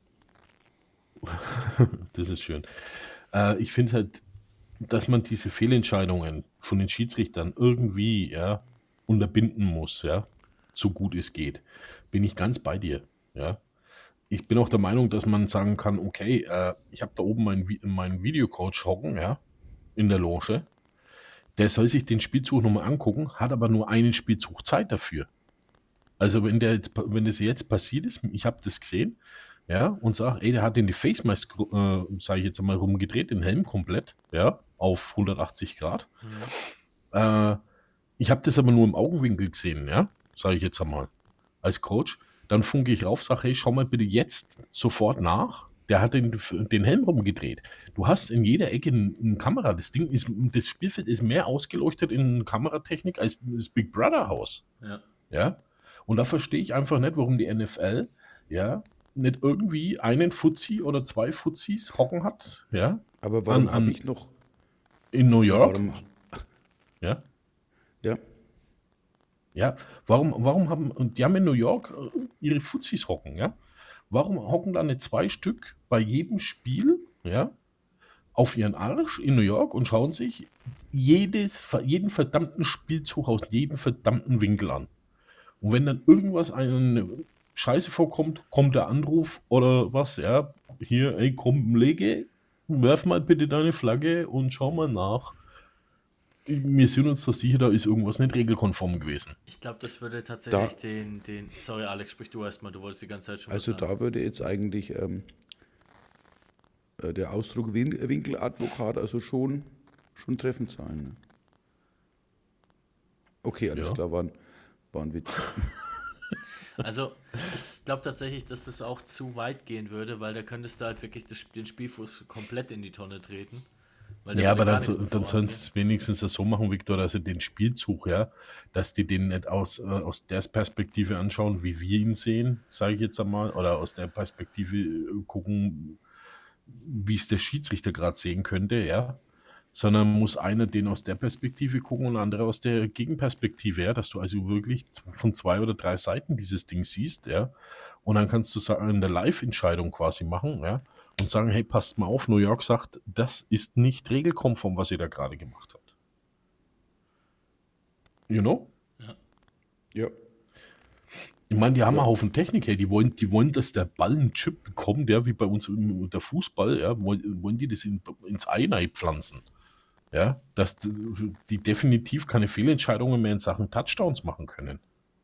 das ist schön. Äh, ich finde halt, dass man diese Fehlentscheidungen von den Schiedsrichtern irgendwie ja, unterbinden muss, ja, so gut es geht. Bin ich ganz bei dir, ja. Ich bin auch der Meinung, dass man sagen kann, okay, äh, ich habe da oben meinen, Vi- meinen Videocoach hocken, ja, in der Loge. Der soll sich den Spielzug nochmal angucken, hat aber nur einen Spielzug Zeit dafür. Also wenn der jetzt, wenn das jetzt passiert ist, ich habe das gesehen, ja, und sag, ey, der hat den die Face Mask, äh, sage ich jetzt einmal, rumgedreht, den Helm komplett, ja, auf hundertachtzig Grad. Mhm. Äh, ich habe das aber nur im Augenwinkel gesehen, ja, sage ich jetzt einmal, als Coach. Dann funke ich rauf, sage, hey, schau mal bitte jetzt sofort nach. Der hat den, den Helm rumgedreht. Du hast in jeder Ecke eine Kamera. Das Ding ist, das Spielfeld ist mehr ausgeleuchtet in Kameratechnik als das Big Brother Haus. Ja. Ja. Und da verstehe ich einfach nicht, warum die N F L, ja, nicht irgendwie einen Fuzzi oder zwei Fuzzis hocken hat, ja, Aber an, warum habe an ich noch, in New ja, York, warum, ja. ja, Ja, warum, warum haben, und die haben in New York äh, ihre Fuzis hocken, ja? Warum hocken da nicht zwei Stück bei jedem Spiel, ja, auf ihren Arsch in New York und schauen sich jedes, jeden verdammten Spielzug aus jedem verdammten Winkel an? Und wenn dann irgendwas eine Scheiße vorkommt, kommt der Anruf oder was, ja, hier, ey, komm, lege, werf mal bitte deine Flagge und schau mal nach. Wir sind uns da sicher, da ist irgendwas nicht regelkonform gewesen. Ich glaube, das würde da, tatsächlich den, den. Sorry, Alex, sprich du erstmal, du wolltest die ganze Zeit schon was also sagen. da würde jetzt eigentlich ähm, äh, der Ausdruck Win Winkeladvokat also schon, schon treffend sein. Ne? Okay, alles Ja. klar, war ein, war ein Witz. Also, ich glaube tatsächlich, dass das auch zu weit gehen würde, weil da könntest du halt wirklich das, den Spielfuß komplett in die Tonne treten. Weil da Ja, würde aber gar dann, nichts so- mehr dann sollen vorangehen. sie es wenigstens so machen, Victor, dass sie den Spielzug, ja, dass die den nicht aus, äh, aus der Perspektive anschauen, wie wir ihn sehen, sage ich jetzt einmal, oder aus der Perspektive äh, gucken, wie es der Schiedsrichter gerade sehen könnte, ja, sondern muss einer den aus der Perspektive gucken und der andere aus der Gegenperspektive, ja, dass du also wirklich z- von zwei oder drei Seiten dieses Ding siehst, ja, und dann kannst du sa- eine Live-Entscheidung quasi machen, ja, und sagen, hey, passt mal auf, New York sagt, das ist nicht regelkonform, was ihr da gerade gemacht habt. You know? Ja. Ja, Ich meine, die haben ja, einen Haufen Technik, hey, die wollen, die wollen, dass der Ball einen Chip bekommt, ja, wie bei uns im, der Fußball, ja, wollen, wollen die das in, ins Ei pflanzen. Ja, dass die, die definitiv keine Fehlentscheidungen mehr in Sachen Touchdowns machen können.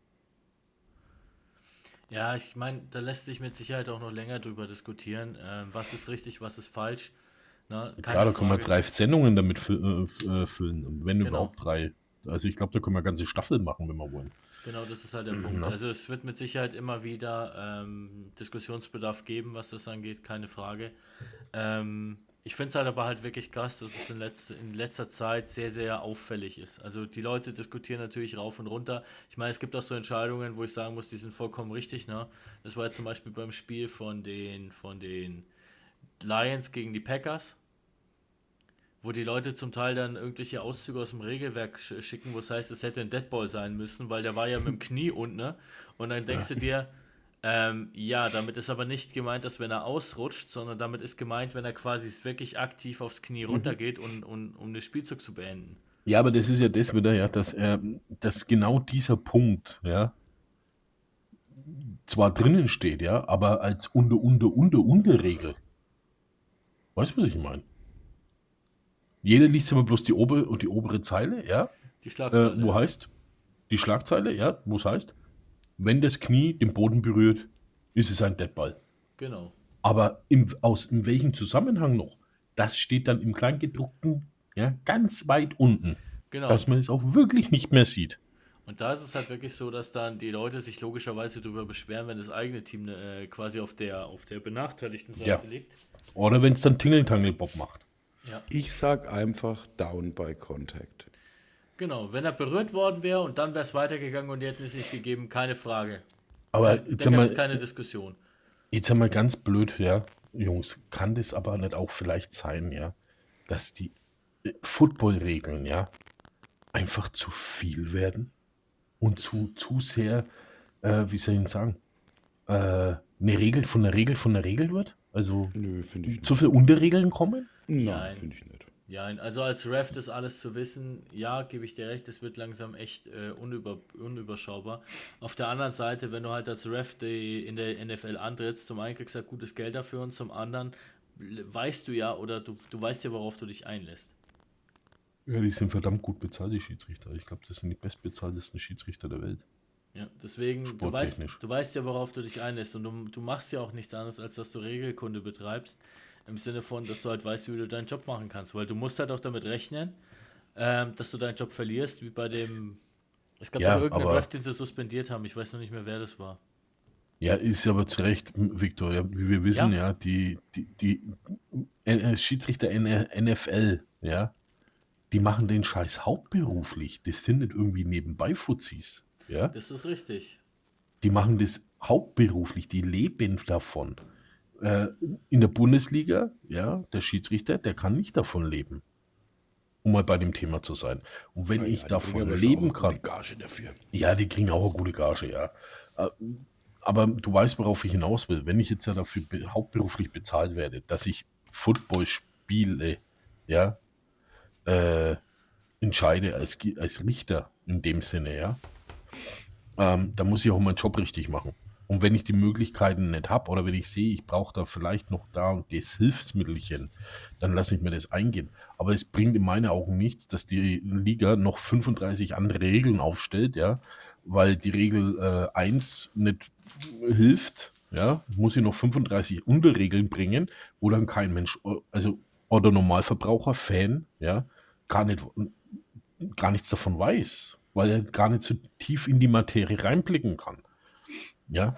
Ja, ich meine, da lässt sich mit Sicherheit auch noch länger drüber diskutieren. Ähm, was ist richtig, was ist falsch. Ne? Keine Klar, da können wir Frage. drei Sendungen damit fü- äh, f- äh, füllen, wenn Genau. überhaupt drei. Also ich glaube, da können wir ganze Staffeln machen, wenn wir wollen. Genau, das ist halt der Punkt. Na? Also es wird mit Sicherheit immer wieder ähm, Diskussionsbedarf geben, was das angeht, keine Frage. Ähm, ich finde es halt aber halt wirklich krass, dass es in, letzter in letzter Zeit sehr, sehr auffällig ist. Also die Leute diskutieren natürlich rauf und runter. Ich meine, es gibt auch so Entscheidungen, wo ich sagen muss, die sind vollkommen richtig. Ne? Das war jetzt zum Beispiel beim Spiel von den, von den Lions gegen die Packers. wo die Leute zum Teil dann irgendwelche Auszüge aus dem Regelwerk sch- schicken, wo es heißt, es hätte ein Deadball sein müssen, weil der war ja mit dem Knie unten, ne? Und dann denkst du dir, ähm, ja, damit ist aber nicht gemeint, dass wenn er ausrutscht, sondern damit ist gemeint, wenn er quasi wirklich aktiv aufs Knie runtergeht, und, und, um den Spielzug zu beenden. Ja, aber das ist ja das wieder, ja, dass er, dass genau dieser Punkt, ja, zwar drinnen steht, ja, aber als unter, unter, unter, unter Regel. Weißt du, was ich meine? Jeder liest immer bloß die obere und die obere Zeile, ja, Die äh, Schlagzeile. wo heißt, die Schlagzeile, ja, wo es heißt, wenn das Knie den Boden berührt, ist es ein Deadball. Genau. Aber im, aus in welchem Zusammenhang noch? Das steht dann im Kleingedruckten, ja, ganz weit unten, Genau. dass man es auch wirklich nicht mehr sieht. Und da ist es halt wirklich so, dass dann die Leute sich logischerweise darüber beschweren, wenn das eigene Team äh, quasi auf der, auf der benachteiligten Seite Ja. liegt. Oder wenn es dann Tingeltangelbob macht. Ich sag einfach down by contact. Genau, wenn er berührt worden wäre und dann wäre es weitergegangen und die hätten es nicht gegeben, keine Frage. Aber Da jetzt gab es einmal, keine Diskussion. jetzt einmal ganz blöd, ja, Jungs, kann das aber nicht auch vielleicht sein, ja, dass die äh, Football-Regeln, ja, einfach zu viel werden und zu, zu sehr, äh, wie soll ich denn sagen, äh, eine Regel von der Regel von der Regel wird? Also Nö, finde ich nicht. zu viele Unterregeln kommen? Nein, Nein. finde ich nicht. Ja, also als Ref das alles zu wissen, ja, gebe ich dir recht, das wird langsam echt äh, unüber, unüberschaubar. Auf der anderen Seite, wenn du halt als Ref die in der N F L antrittst, zum einen kriegst du halt gutes Geld dafür und zum anderen weißt du ja, oder du, du weißt ja, worauf du dich einlässt. Ja, die sind verdammt gut bezahlt, die Schiedsrichter. Ich glaube, das sind die bestbezahltesten Schiedsrichter der Welt. Ja, deswegen, du weißt, Sporttechnisch. du weißt ja, worauf du dich einlässt und du, du machst ja auch nichts anderes, als dass du Regelkunde betreibst, im Sinne von, dass du halt weißt, wie du deinen Job machen kannst, weil du musst halt auch damit rechnen, ähm, dass du deinen Job verlierst, wie bei dem, es gab Ja, ja irgendeinen aber- Ref, den sie suspendiert haben, ich weiß noch nicht mehr, wer das war. Ja, ist aber zu Recht, Viktor. Ja, wie wir wissen, Ja. ja, die, die, die äh, Schiedsrichter in der N F L, ja, die machen den Scheiß hauptberuflich. Das sind nicht irgendwie nebenbei Fuzis. Ja, Das ist richtig. die machen das hauptberuflich, die leben davon. Äh, in der Bundesliga, ja, der Schiedsrichter, der kann nicht davon leben. Um mal bei dem Thema zu sein. Und wenn Na ich ja, die davon kriegen aber schon leben auch kann, gute Gage dafür. ja, die kriegen auch eine gute Gage, ja. Äh, Aber du weißt, worauf ich hinaus will. Wenn ich jetzt ja dafür be hauptberuflich bezahlt werde, dass ich Football spiele, ja, äh, entscheide als, Gi- als Richter in dem Sinne, ja, ähm, dann muss ich auch meinen Job richtig machen. Und wenn ich die Möglichkeiten nicht habe oder wenn ich sehe, ich brauche da vielleicht noch da und das Hilfsmittelchen, dann lasse ich mir das eingehen. Aber es bringt in meinen Augen nichts, dass die Liga noch fünfunddreißig andere Regeln aufstellt, ja, weil die Regel äh, eins nicht hilft, ja, muss ich noch fünfunddreißig Unterregeln bringen, wo dann kein Mensch, also oder Normalverbraucher, Fan, ja, gar nicht, gar nichts davon weiß, weil er gar nicht so tief in die Materie reinblicken kann. Ja.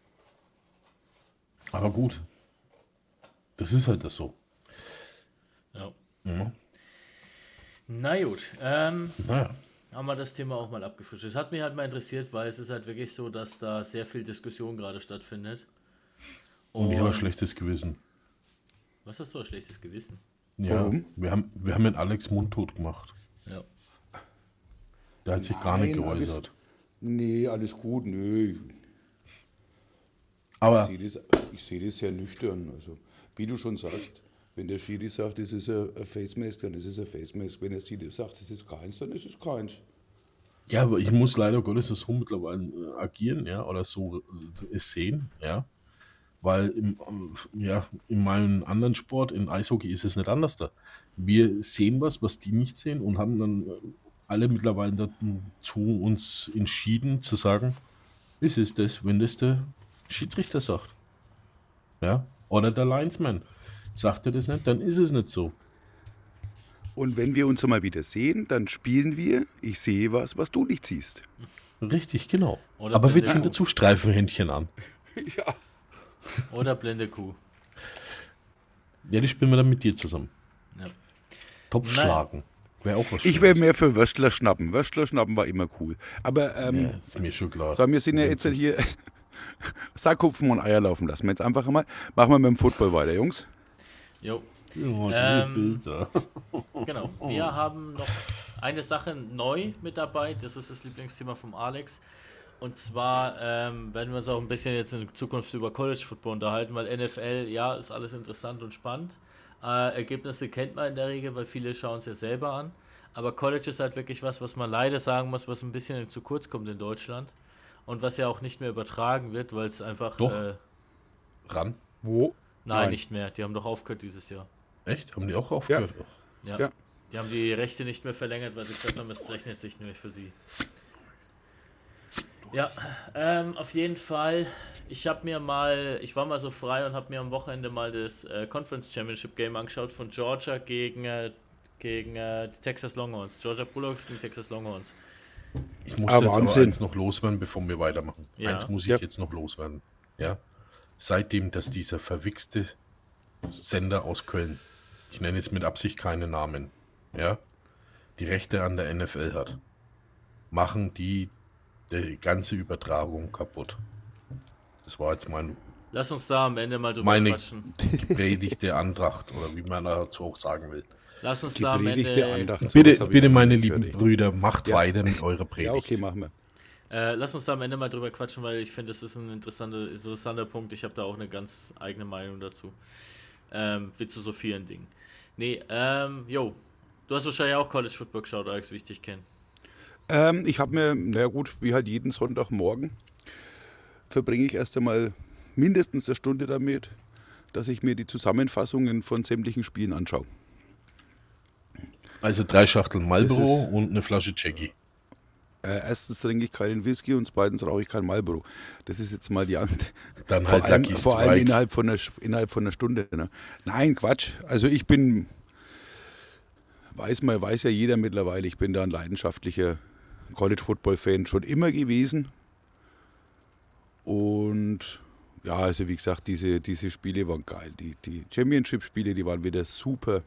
Aber gut. Das ist halt das so. Ja. Ja. Na gut, ähm, Naja. haben wir das Thema auch mal abgefrischt. Es hat mich halt mal interessiert, weil es ist halt wirklich so, dass da sehr viel Diskussion gerade stattfindet. Und ich habe ein schlechtes Gewissen. Was hast du ein schlechtes Gewissen? Ja, Warum? wir haben, wir haben den Alex mundtot gemacht. Ja. Der hat sich gar nicht Nein, alles- geäußert. Nee, alles gut, nö. Aber Ich sehe das, ich sehe das sehr nüchtern. Also, wie du schon sagst, wenn der Schiri sagt, das ist ein ein Face Mask, dann ist es ein Face Mask. Wenn der Schiri sagt, das ist keins, dann ist es keins. ja, aber ich muss leider Gottes so mittlerweile äh, agieren, ja, oder so äh, es sehen, ja. Weil im, ähm, ja, in meinem anderen Sport, in Eishockey, ist es nicht anders da. Wir sehen was, was die nicht sehen und haben dann äh, alle mittlerweile dazu uns entschieden zu sagen, ist es das, wenn das der Schiedsrichter sagt. Ja, oder der Linesman. Sagt er das nicht, dann ist es nicht so. Und wenn wir uns mal wieder sehen, dann spielen wir, ich sehe was, was du nicht siehst. Richtig, genau. Oder Aber wir blinde ziehen Kuh. dazu Streifenhändchen an. Ja. Oder blinde Kuh. Ja, die spielen wir dann mit dir zusammen. Ja. Topf Nein. schlagen. Wäre auch was Ich wäre Schönes. mehr für Würstler schnappen. Würstler schnappen war immer cool. Aber ähm, Ja, ist mir schon klar. so, wir sind ja jetzt hier Sackhupfen und Eier laufen lassen. Wir jetzt einfach mal. Machen wir mit dem Football weiter, Jungs. Jo. Oh, diese Ähm, Bilder. Genau. Wir haben noch eine Sache neu mit dabei. Das ist das Lieblingsthema vom Alex. Und zwar ähm, werden wir uns auch ein bisschen jetzt in Zukunft über College Football unterhalten, weil N F L, ja, ist alles interessant und spannend. Äh, Ergebnisse kennt man in der Regel, weil viele schauen es ja selber an. Aber College ist halt wirklich was, was man leider sagen muss, was ein bisschen zu kurz kommt in Deutschland. Und was ja auch nicht mehr übertragen wird, weil es einfach... Doch. Äh, Ran. Wo? nein, Nein. nicht mehr. Die haben doch aufgehört dieses Jahr. Echt? Haben die auch aufgehört? Ja. Ja. Die haben die Rechte nicht mehr verlängert, weil sie gesagt haben, es rechnet sich nicht mehr für sie. Ja, ähm, auf jeden Fall. Ich habe mir mal, ich war mal so frei und habe mir am Wochenende mal das äh, Conference Championship Game angeschaut von Georgia gegen, äh, gegen äh, die Texas Longhorns. Georgia Bulldogs gegen Texas Longhorns. Ich muss Ah, jetzt aber Wahnsinn. eins noch loswerden, bevor wir weitermachen. Ja. Eins muss ich Ja. jetzt noch loswerden. Ja. Seitdem, dass dieser verwichste Sender aus Köln, ich nenne jetzt mit Absicht keine Namen, ja, die Rechte an der N F L hat, machen die die ganze Übertragung kaputt. Das war jetzt mein, Lass uns da am Ende mal drüber meine quatschen. gepredigte Antracht oder wie man dazu auch sagen will. Lass uns Die da am predigte Ende, Andacht. sowas Bitte, hab ich bitte noch meine nicht lieben gehört, Brüder, macht Ja. weiter mit eurer echt. Predigt. Ja, okay, machen wir. äh, lass uns da am Ende mal drüber quatschen, weil ich finde, das ist ein interessanter, interessanter Punkt. Ich habe da auch eine ganz eigene Meinung dazu. Ähm, wie zu so vielen Dingen. Nee, ähm, jo. Du hast wahrscheinlich auch College Football geschaut, Alex, wie ich dich kenne. Ähm, ich habe mir, na gut, wie halt jeden Sonntagmorgen, verbringe ich erst einmal mindestens eine Stunde damit, dass ich mir die Zusammenfassungen von sämtlichen Spielen anschaue. Also drei Schachteln Marlboro Das ist- und eine Flasche Jackie. Äh, erstens trinke ich keinen Whisky und zweitens rauche ich kein Marlboro. Das ist jetzt mal die Antwort. Dann Vor halt allem, Lucky vor allem Strike. innerhalb von einer, innerhalb von einer Stunde. Ne? Nein, Quatsch. Also ich bin, weiß man, weiß ja jeder mittlerweile, ich bin da ein leidenschaftlicher College-Football-Fan schon immer gewesen. Und ja, also wie gesagt, diese, diese Spiele waren geil. Die, die Championship-Spiele, die waren wieder super.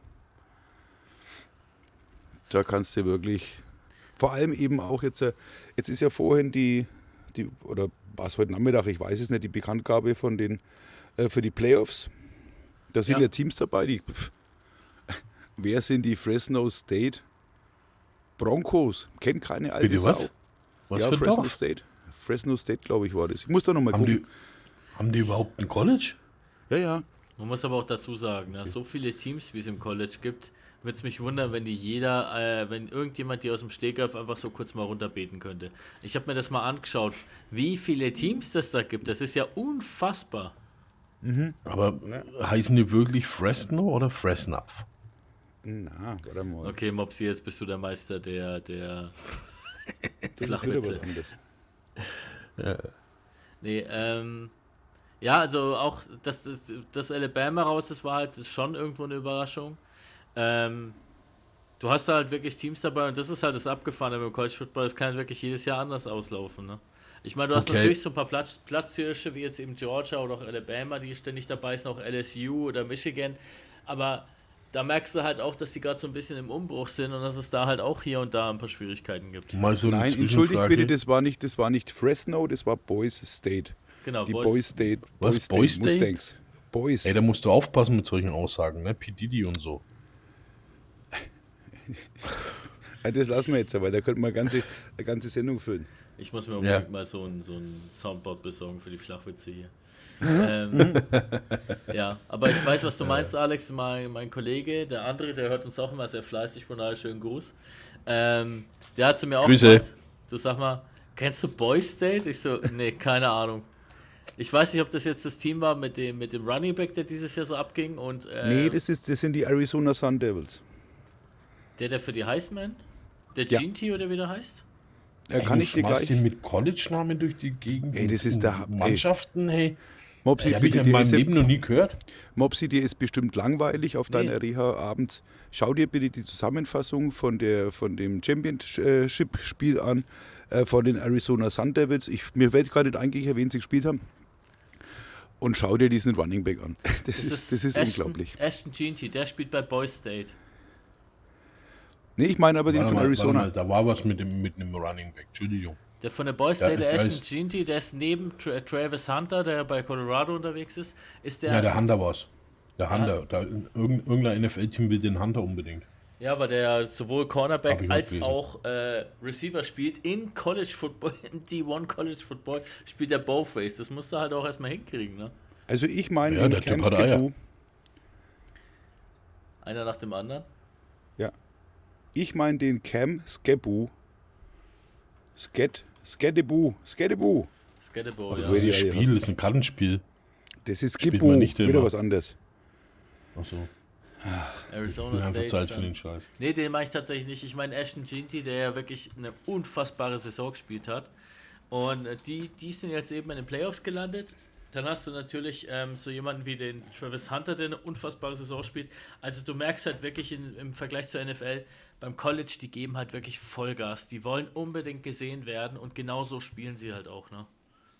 Da kannst du wirklich, vor allem eben auch jetzt, äh, jetzt ist ja vorhin die, die oder war es heute Nachmittag, ich weiß es nicht, die Bekanntgabe von den, äh, für die Playoffs. Da sind Ja. ja, Teams dabei, die, pff, wer sind die Fresno State Broncos? Kennt keine alte Bitte was? Sau. Was ja, für ein Fresno Dorf? State. Fresno State, glaube ich, war das. Ich muss da nochmal Haben gucken. die, haben die überhaupt ein College? Ja, ja. Man muss aber auch dazu sagen, ne, so viele Teams, wie es im College gibt, würde es mich wundern, wenn die jeder, äh, wenn irgendjemand die aus dem Stegreif einfach so kurz mal runterbeten könnte. Ich habe mir das mal angeschaut, wie viele Teams das da gibt. Das ist ja unfassbar. Aber heißen die wirklich Fresno oder Fresnaf? Na, warte mal. Okay, Mopsi, jetzt bist du der Meister der, der Das ist wieder Flachwitze. was anderes. Nee, ähm, ja, also auch, dass das, das Alabama raus ist, war halt schon irgendwo eine Überraschung. Ähm, du hast da halt wirklich Teams dabei und das ist halt das Abgefahrene beim College Football, das kann halt wirklich jedes Jahr anders auslaufen, ne? Ich meine, du hast Okay. natürlich so ein paar Platz, Platzhirsche, wie jetzt eben Georgia oder auch Alabama, die ständig dabei sind, auch L S U oder Michigan, aber da merkst du halt auch, dass die gerade so ein bisschen im Umbruch sind und dass es da halt auch hier und da ein paar Schwierigkeiten gibt. Mal so eine Nein, entschuldigt Zwischenfrage. bitte, das war nicht, das war nicht Fresno, das war Boise State. Genau, Die Boys- Boise State. Was, Boise State? Mustangs. Boise. Ey, da musst du aufpassen mit solchen Aussagen, ne? P. Diddy und so. Ja, das lassen wir jetzt, weil da könnte man eine ganze, eine ganze Sendung füllen. Ich muss mir Ja. unbedingt mal so ein, so ein Soundboard besorgen für die Flachwitze hier. ähm, ja, aber ich weiß, was du meinst, Alex. Mein, mein Kollege, der andere, der hört uns auch immer sehr fleißig. Von daher schönen Gruß. Ähm, der hat zu mir auch Grüße. gesagt, du sag mal, kennst du Boise State? Ich so, nee, keine Ahnung. Ich weiß nicht, ob das jetzt das Team war mit dem, mit dem Running Back, der dieses Jahr so abging. Und, äh, Nee, das, ist, das sind die Arizona Sun Devils. der, der für die Heisman? Der Ja. G T oder wie der heißt? Da Ey, kann du ich dir schmeißt gleich. die mit College-Namen durch die Gegend. Ey, das und- ist der- und ey. Mannschaften, hey. Mopsi, Die habe ich bitte, in dir meinem ist ja- Leben noch nie gehört. Mopsi, dir ist bestimmt langweilig auf deiner Nee. Reha abends. Schau dir bitte die Zusammenfassung von, der, von dem Championship-Spiel an, äh, von den Arizona Sun Devils. Ich, mir fällt gerade nicht eigentlich, wen sie gespielt haben. Und schau dir diesen Running Back an. Das ist, das ist Ashton, unglaublich. Ashton Jeanty, der spielt bei Boise State. Nee, ich meine aber den Warte von mal, warte Arizona. mal, da war was mit dem, mit einem Running Back. Entschuldigung. Der von der Boise Ja, State, der ich Ashton weiß. Jeanty, der ist neben Tra Travis Hunter, der bei Colorado unterwegs ist, ist der, Ja, der Hunter war's. Der Hunter, da, irgend, irgendein N F L-Team will den Hunter unbedingt. Ja, weil der sowohl Hab Cornerback ich auch als gelesen. auch äh, Receiver spielt. In College Football, in D eins College Football spielt er both ways. Das musst du halt auch erstmal hinkriegen, ne? Also ich meine Ja, den der Typ Cam hat Eier. Skidoo, Einer nach dem anderen. ja, ich meine den Cam Skebu, Sket, Skedebu, Skedebu. Scatterbo, Also ja. wenn Das Ja, Spiel ja. ist ein Kartenspiel. Das ist Spielt Skibu, man nicht wieder immer. was anderes. Achso, Arizona ich bin einfach State. Zeit für dann- den Scheiß. Nee, den mache ich tatsächlich nicht. Ich meine Ashton Ginty, der ja wirklich eine unfassbare Saison gespielt hat. Und äh, die, die sind jetzt eben in den Playoffs gelandet. Dann hast du natürlich ähm, so jemanden wie den Travis Hunter, der eine unfassbare Saison spielt. Also du merkst halt wirklich in, im Vergleich zur N F L, beim College, die geben halt wirklich Vollgas. Die wollen unbedingt gesehen werden und genauso spielen sie halt auch, ne?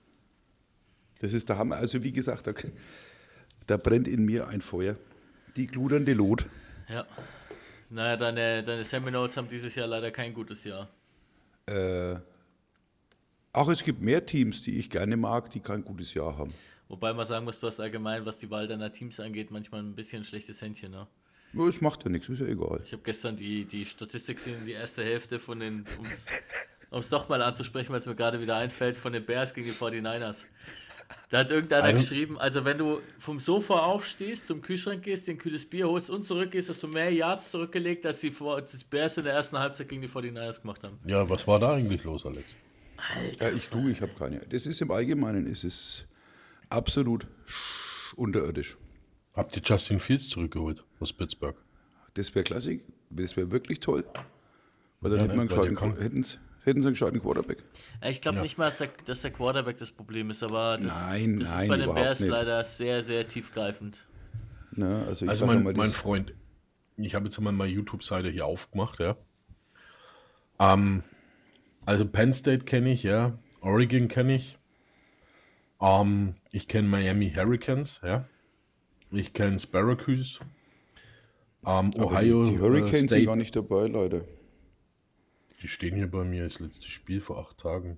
Das ist der Hammer. Also wie gesagt, da, da brennt in mir ein Feuer. Die gludernde Lot. Ja. Naja, deine, deine Seminoles haben dieses Jahr leider kein gutes Jahr. Äh, auch es gibt mehr Teams, die ich gerne mag, die kein gutes Jahr haben. Wobei man sagen muss, du hast allgemein, was die Wahl deiner Teams angeht, manchmal ein bisschen ein schlechtes Händchen, ne? Ja, es macht ja nichts, ist ja egal. Ich habe gestern die, die Statistik gesehen, die erste Hälfte von den, um es doch mal anzusprechen, weil es mir gerade wieder einfällt, von den Bears gegen die forty-niners. Da hat irgendeiner Also- geschrieben, also wenn du vom Sofa aufstehst, zum Kühlschrank gehst, dir ein kühles Bier holst und zurückgehst, hast du mehr Yards zurückgelegt, als die, vor, die Bears in der ersten Halbzeit gegen die forty-niners gemacht haben. Ja, was war da eigentlich los, Alex? Ja, ich du, ich habe keine. Das ist im Allgemeinen, ist es absolut sch- unterirdisch. Habt ihr Justin Fields zurückgeholt aus Pittsburgh? Das wäre klassisch, das wäre wirklich toll. Weil dann Ja, hätten, wir einen ne, weil der gescheiten, kann- hätten, sie- hätten sie einen gescheiten Quarterback. Ja, Ich glaube Ja. nicht mal, dass der, dass der Quarterback das Problem ist, aber das, Nein, das ist nein, bei den überhaupt Bears nicht. leider sehr, sehr tiefgreifend. Ne, also ich Also sag mein, mal, mein das, Freund, ich habe jetzt mal meine YouTube-Seite hier aufgemacht, ja. Ähm, also Penn State kenne ich, ja. Oregon kenne ich. Ähm, ich kenne Miami Hurricanes, ja. Ich kenne Syracuse. Ähm, aber Ohio die, die Hurricanes äh, sind State. gar nicht dabei, leider. Die stehen hier bei mir das letzte Spiel vor acht Tagen.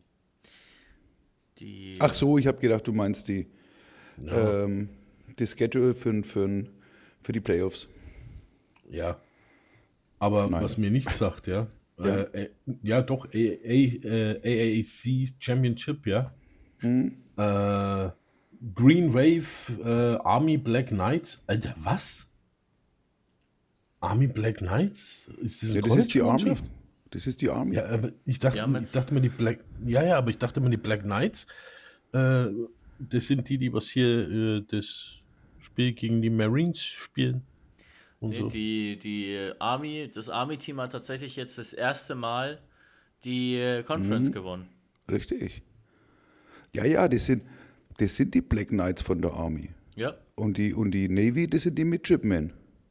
Die, Ach so, ich habe gedacht, du meinst die, Ja, ähm, die Schedule für, für, für die Playoffs. ja. Aber Nein. was mir nichts sagt, ja. Ja. Äh, äh, ja, doch, A- A- äh, A A C Championship, ja. Hm? Äh, Green Wave äh, Army Black Knights. Alter, was? Army Black Knights? Ist das eine Ja, das ist die Army. College-Mannschaft? Das ist die Army. Ja, aber ich dachte, Die haben ich jetzt- dachte mir die Black. Ja, ja, aber ich dachte mir die Black Knights. Äh, das sind die, die was hier äh, das Spiel gegen die Marines spielen. Und nee, so. die, die Army, das Army-Team hat tatsächlich jetzt das erste Mal die äh, Conference Mhm. gewonnen. Richtig. Ja, ja, das sind, das sind die Black Knights von der Army. Ja, Und die, und die Navy, das sind die Midshipmen.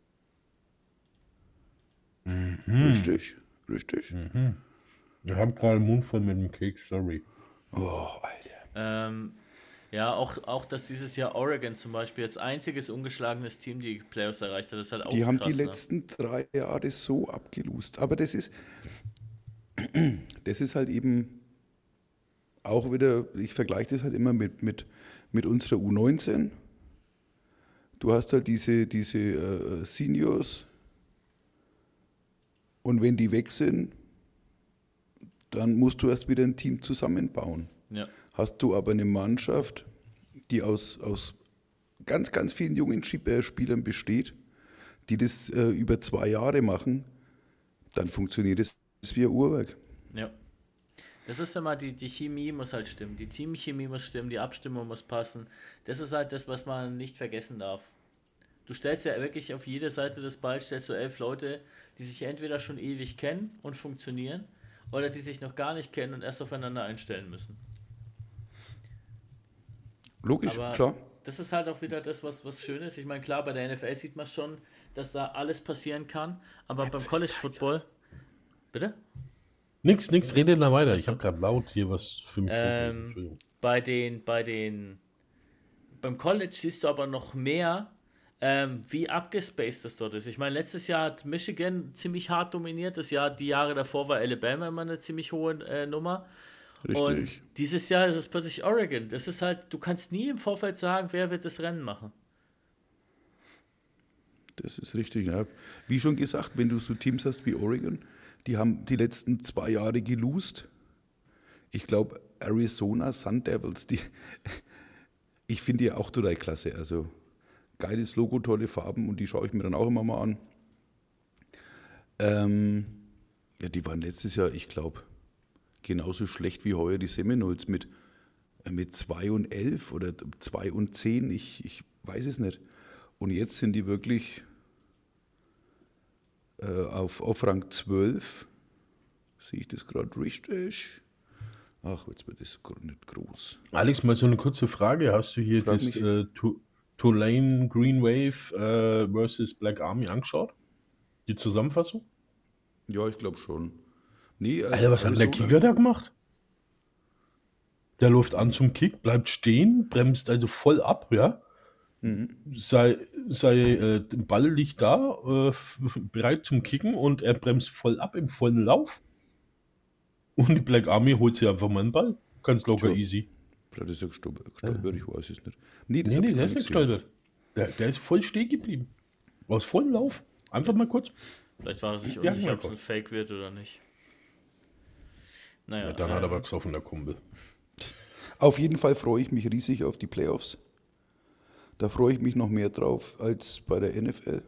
Mhm. Richtig, richtig. Ich habe gerade den Mund voll mit dem Keks, sorry. Oh, Alter. ähm, ja auch, auch, dass dieses Jahr Oregon zum Beispiel als einziges ungeschlagenes Team die Playoffs erreicht hat, das ist halt auch Die haben krass, die ne? letzten drei Jahre so abgelust. Aber das ist, das ist halt eben auch wieder, ich vergleiche das halt immer mit, mit, mit unserer U neunzehn. Du hast halt diese, diese äh, Seniors und wenn die weg sind, dann musst du erst wieder ein Team zusammenbauen. Ja, Hast du aber eine Mannschaft, die aus, aus ganz, ganz vielen jungen Schi- äh, Spielern besteht, die das äh, über zwei Jahre machen, dann funktioniert es wie ein Uhrwerk. ja. Das ist immer, die, die Chemie muss halt stimmen, die Teamchemie muss stimmen, die Abstimmung muss passen. Das ist halt das, was man nicht vergessen darf. Du stellst ja wirklich auf jede Seite des Balls, stellst du elf Leute, die sich entweder schon ewig kennen und funktionieren, oder die sich noch gar nicht kennen und erst aufeinander einstellen müssen. Logisch, Aber klar. das ist halt auch wieder das, was, was schön ist. Ich meine, klar, bei der N F L sieht man schon, dass da alles passieren kann, aber beim College Football. Bitte? Nix, nix, rede da weiter. Ich habe gerade laut hier was für mich vorgelesen. Ähm, Entschuldigung. bei den, bei den, beim College siehst du aber noch mehr, ähm, wie abgespaced das dort ist. Ich meine, letztes Jahr hat Michigan ziemlich hart dominiert. Das Jahr, die Jahre davor war Alabama immer eine ziemlich hohe äh, Nummer. Und Richtig. dieses Jahr ist es plötzlich Oregon. Das ist halt, du kannst nie im Vorfeld sagen, wer wird das Rennen machen. Das ist richtig. Ja. Wie schon gesagt, wenn du so Teams hast wie Oregon, die haben die letzten zwei Jahre gelost. Ich glaube, Arizona Sun Devils, die, ich finde die auch total klasse. Also geiles Logo, tolle Farben und die schaue ich mir dann auch immer mal an. Ähm, ja, die waren letztes Jahr, ich glaube, genauso schlecht wie heuer die Seminoles mit, äh, mit zwei und elf oder zwei und zehn, ich, ich weiß es nicht. Und jetzt sind die wirklich äh, auf, auf Rang zwölf. Sehe ich das gerade richtig? Ach, jetzt wird das nicht groß. Alex, mal so eine kurze Frage. Hast du hier Frag das mich. äh, Tu- Tulane Green Wave äh, versus Black Army angeschaut? Die Zusammenfassung? Ja, ich glaube schon. Nee, äh, Alter, was hat denn der Arizona- Kicker da gemacht? Der läuft an zum Kick, bleibt stehen, bremst also voll ab, ja. Sei, sei äh, der Ball liegt da, äh, f- bereit zum Kicken und er bremst voll ab im vollen Lauf. Und die Black Army holt sich einfach mal einen Ball. Ganz locker, Tja. easy. Vielleicht ist er gestolpert, gestolpert, ich weiß es nicht. Nee, das Nee, hab nee, ich der noch ist nicht gesehen. gestolpert. Der, der ist voll stehen geblieben. Aus vollem Lauf. Einfach mal kurz. Vielleicht war er sich Ja, unsicher, ja, ob es ein Fake wird oder nicht. Naja, Ja, dann hat er ähm, aber gesoffen, der Kumpel. Auf jeden Fall freue ich mich riesig auf die Playoffs. Da freue ich mich noch mehr drauf als bei der N F L.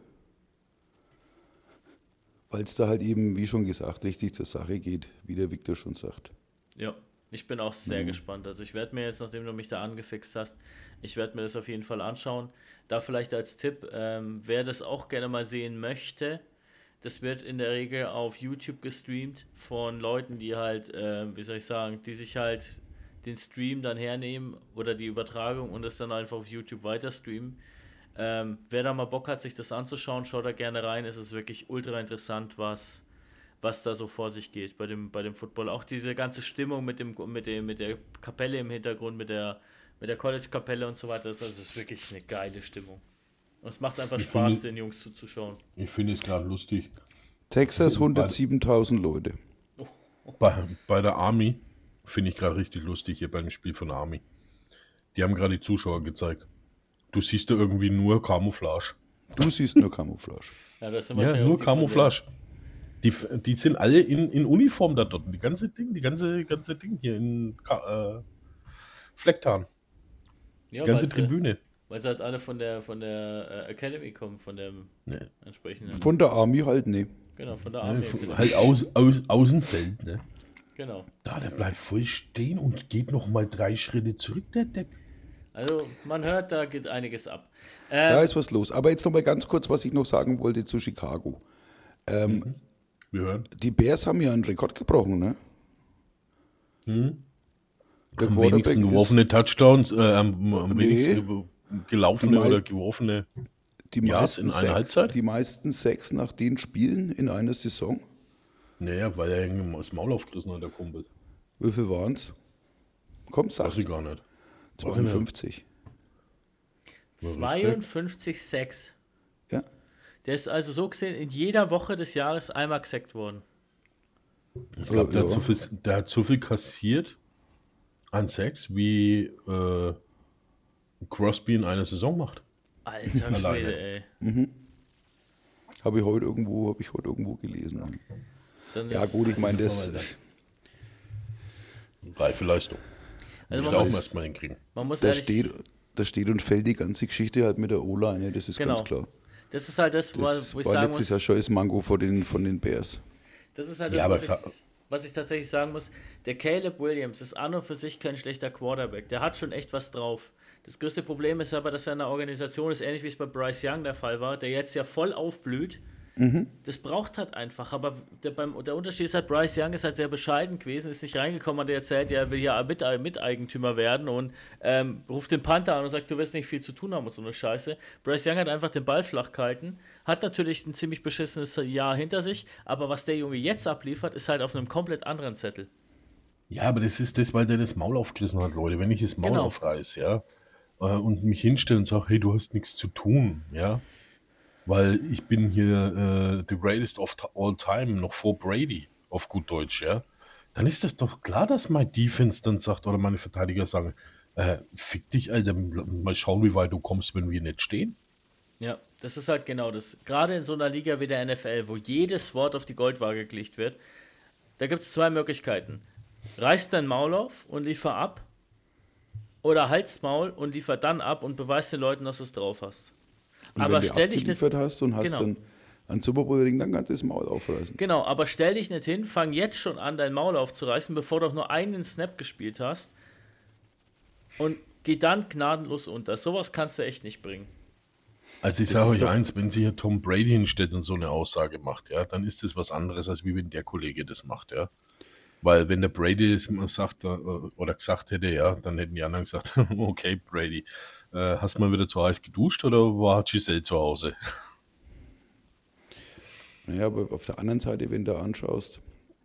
Weil es da halt eben, wie schon gesagt, richtig zur Sache geht, wie der Victor schon sagt. ja, ich bin auch sehr gespannt. Also ich werde mir jetzt, nachdem du mich da angefixt hast, ich werde mir das auf jeden Fall anschauen. Da vielleicht als Tipp, ähm, wer das auch gerne mal sehen möchte, das wird in der Regel auf YouTube gestreamt von Leuten, die halt, äh, wie soll ich sagen, die sich halt den Stream dann hernehmen oder die Übertragung und es dann einfach auf YouTube weiter streamen. Ähm, wer da mal Bock hat, sich das anzuschauen, schaut da gerne rein. Es ist wirklich ultra interessant, was, was da so vor sich geht bei dem, bei dem Football. Auch diese ganze Stimmung mit dem, mit dem, mit der Kapelle im Hintergrund, mit der, mit der College-Kapelle und so weiter, das ist, also ist wirklich eine geile Stimmung. Und es macht einfach Ich Spaß, finde- den Jungs zuzuschauen. Ich finde es gerade lustig. Texas hundertsiebentausend Leute. Bei, bei der Army finde ich gerade richtig lustig hier beim Spiel von der Army. Die haben gerade die Zuschauer gezeigt. Du siehst da irgendwie nur Camouflage. Du siehst nur Camouflage. Ja, das sind Ja, wahrscheinlich nur auch die von Camouflage. Die, die sind alle in, in Uniform da dort. Die ganze Ding, die ganze, ganze Ding hier in Ka- äh, Flecktarn. Der, ja, Die ganze weil sie, Tribüne. weil sie halt alle von der, von der äh, Academy kommen, von dem Ja. entsprechenden. Von der Army halt, nee. genau, von der Ja, Army. von- Academy. halt aus, aus, Außenfeld, ne? Genau. Da, der bleibt voll stehen und geht noch mal drei Schritte zurück, der Depp. Also man hört, da geht einiges ab. Da Ähm, ist was los. Aber jetzt noch mal ganz kurz, was ich noch sagen wollte zu Chicago. Ähm, Wir hören. Die Bears haben ja einen Rekord gebrochen, ne? Hm? Der Am Quarterback wenigsten ist- geworfene Touchdowns, äh, am, am Nee. wenigsten ge- gelaufene Die mei- oder geworfene. die Yards meisten in einer Sacks- Halbzeit? Die meisten Sacks nach den Spielen in einer Saison. Naja, weil er irgendwie das Maul aufgerissen hat, der Kumpel. Wie viel waren es? Kommt, Weiß sag ich gar nicht. zweiundfünfzig. zweiundfünfzig Sacks. Ja. Der ist also so gesehen in jeder Woche des Jahres einmal gesackt worden. Ich glaube, der, Ja. hat so viel- der hat so viel kassiert an Sex, wie äh, Crosby in einer Saison macht. Alter Alleine. Schwede, ey. Habe ich heute irgendwo, habe ich heute irgendwo gelesen. Dann Ja ist- gut, ich meine, das, Reife Leistung. Also Muss man auch muss- erstmal hinkriegen. Man muss da ehrlich, steht, da steht und fällt die ganze Geschichte halt mit der O-Line, das ist Genau. ganz klar. das ist halt das, wo, Das wo ich war sagen letztes muss, Jahr schon das Mango von den, von den Bears. das ist halt Ja, das, aber was, ich, klar. was ich tatsächlich sagen muss. Der Caleb Williams ist an und für sich kein schlechter Quarterback. Der hat schon echt was drauf. Das größte Problem ist aber, dass er in einer Organisation ist, ähnlich wie es bei Bryce Young der Fall war, der jetzt ja voll aufblüht. Das braucht halt einfach, aber der, beim, der Unterschied ist halt, Bryce Young ist halt sehr bescheiden gewesen, ist nicht reingekommen, hat erzählt, er will ja mit, Miteigentümer werden und ähm, ruft den Panther an und sagt, du wirst nicht viel zu tun haben mit so eine Scheiße. Bryce Young hat einfach den Ball flach gehalten, hat natürlich ein ziemlich beschissenes Jahr hinter sich, aber was der Junge jetzt abliefert, ist halt auf einem komplett anderen Zettel. Ja, aber das ist das, weil der das Maul aufgerissen hat, Leute. Wenn ich das Maul Genau. aufreiß, ja, äh, und mich hinstelle und sage, hey, du hast nichts zu tun, ja, weil ich bin hier äh, the greatest of all time, noch vor Brady, auf gut Deutsch, ja, dann ist das doch klar, dass mein Defense dann sagt, oder meine Verteidiger sagen, äh, fick dich, Alter, mal schauen, wie weit du kommst, wenn wir nicht stehen. Ja, Das ist halt genau das. Gerade in so einer Liga wie der N F L, wo jedes Wort auf die Goldwaage gelegt wird, da gibt es zwei Möglichkeiten. Reiß dein Maul auf und liefer ab oder halt's Maul und liefer dann ab und beweis den Leuten, dass du es drauf hast. Und aber wenn du stell dich nicht, abgeliefert hast und hast genau. dann einen Super Bowl-Ring, dann kannst du das Maul aufreißen. Genau, aber stell dich nicht hin, fang jetzt schon an, dein Maul aufzureißen, bevor du auch nur einen Snap gespielt hast und geh dann gnadenlos unter. Sowas kannst du echt nicht bringen. Also ich Das sage ist euch doch- eins, wenn sich hier Tom Brady hinstellt und so eine Aussage macht, ja, dann ist das was anderes, als wie wenn der Kollege das macht, ja. Weil wenn der Brady es mal sagt äh, oder gesagt hätte, ja, dann hätten die anderen gesagt, okay, Brady, äh, hast du mal wieder zu heiß geduscht oder war Giselle zu Hause? Naja, aber auf der anderen Seite, wenn du anschaust,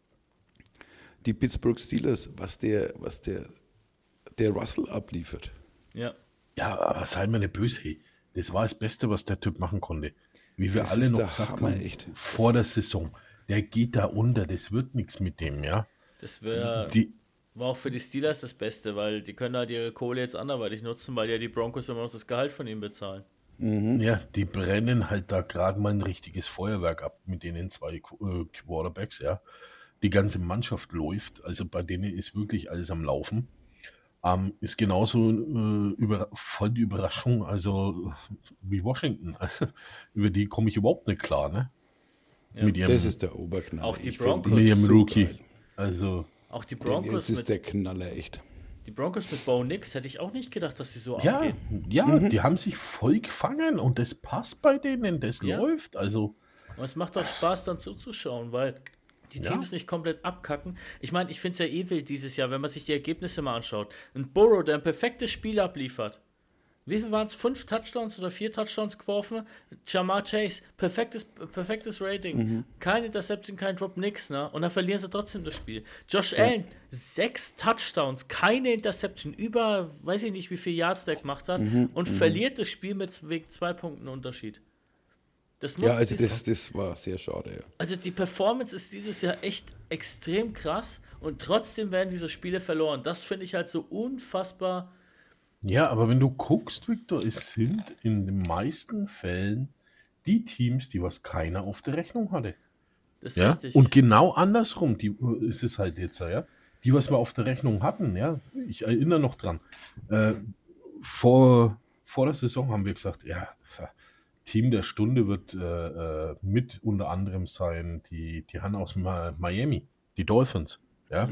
die Pittsburgh Steelers, was der, was der, der Russell abliefert. Ja. Ja, aber sei mir nicht böse, hey. Das war das Beste, was der Typ machen konnte. Wie wir Das alle ist noch der gesagt Hammer, haben, echt. vor der Saison. Der geht da unter, das wird nichts mit dem, ja. Das wär, Die, war auch für die Steelers das Beste, weil die können halt ihre Kohle jetzt anderweitig nutzen, weil ja die Broncos immer noch das Gehalt von ihm bezahlen. Ja, die brennen halt da gerade mal ein richtiges Feuerwerk ab mit denen zwei äh, Quarterbacks, ja. Die ganze Mannschaft läuft, also bei denen ist wirklich alles am Laufen. Ähm, ist genauso äh, über, voll die Überraschung, also wie Washington. Über die komme ich überhaupt nicht klar, ne? Ja. Mit ihrem, Das ist der Oberknaller. Auch die Ich find Broncos. die mit ihrem so Rookie. geil. Also, Auch die Jetzt Broncos ist mit, der Knaller echt. die Broncos mit Bo Nix hätte ich auch nicht gedacht, dass sie so ja, abgehen. ja, die haben sich voll gefangen und das passt bei denen, das Ja. läuft. Also, Und es macht auch Spaß, dann zuzuschauen, weil die Ja. Teams nicht komplett abkacken. Ich meine, ich finde es ja eh wild dieses Jahr, wenn man sich die Ergebnisse mal anschaut. Ein Burrow, der ein perfektes Spiel abliefert. Wie viel waren es? Fünf Touchdowns oder vier Touchdowns geworfen? Jamar Chase, perfektes, perfektes Rating. Kein Interception, kein Drop, nix, ne? Und dann verlieren sie trotzdem das Spiel. Josh Allen, sechs Touchdowns, keine Interception, über, weiß ich nicht, wie viel Yards der gemacht hat und verliert das Spiel mit wegen zwei Punkten Unterschied. Das muss Ja, also dies- das, das war sehr schade. Ja. also die Performance ist dieses Jahr echt extrem krass und trotzdem werden diese Spiele verloren. Das finde ich halt so unfassbar. ja, aber wenn du guckst, Victor, es sind in den meisten Fällen die Teams, die was keiner auf der Rechnung hatte. Das ist Ja? richtig. Und genau andersrum die, ist es halt jetzt, ja. Die, was wir auf der Rechnung hatten, ja. Ich erinnere noch dran. Äh, vor, vor der Saison haben wir gesagt, ja, Team der Stunde wird äh, äh, mit unter anderem sein, die, die haben aus Ma- Miami, die Dolphins. Ja.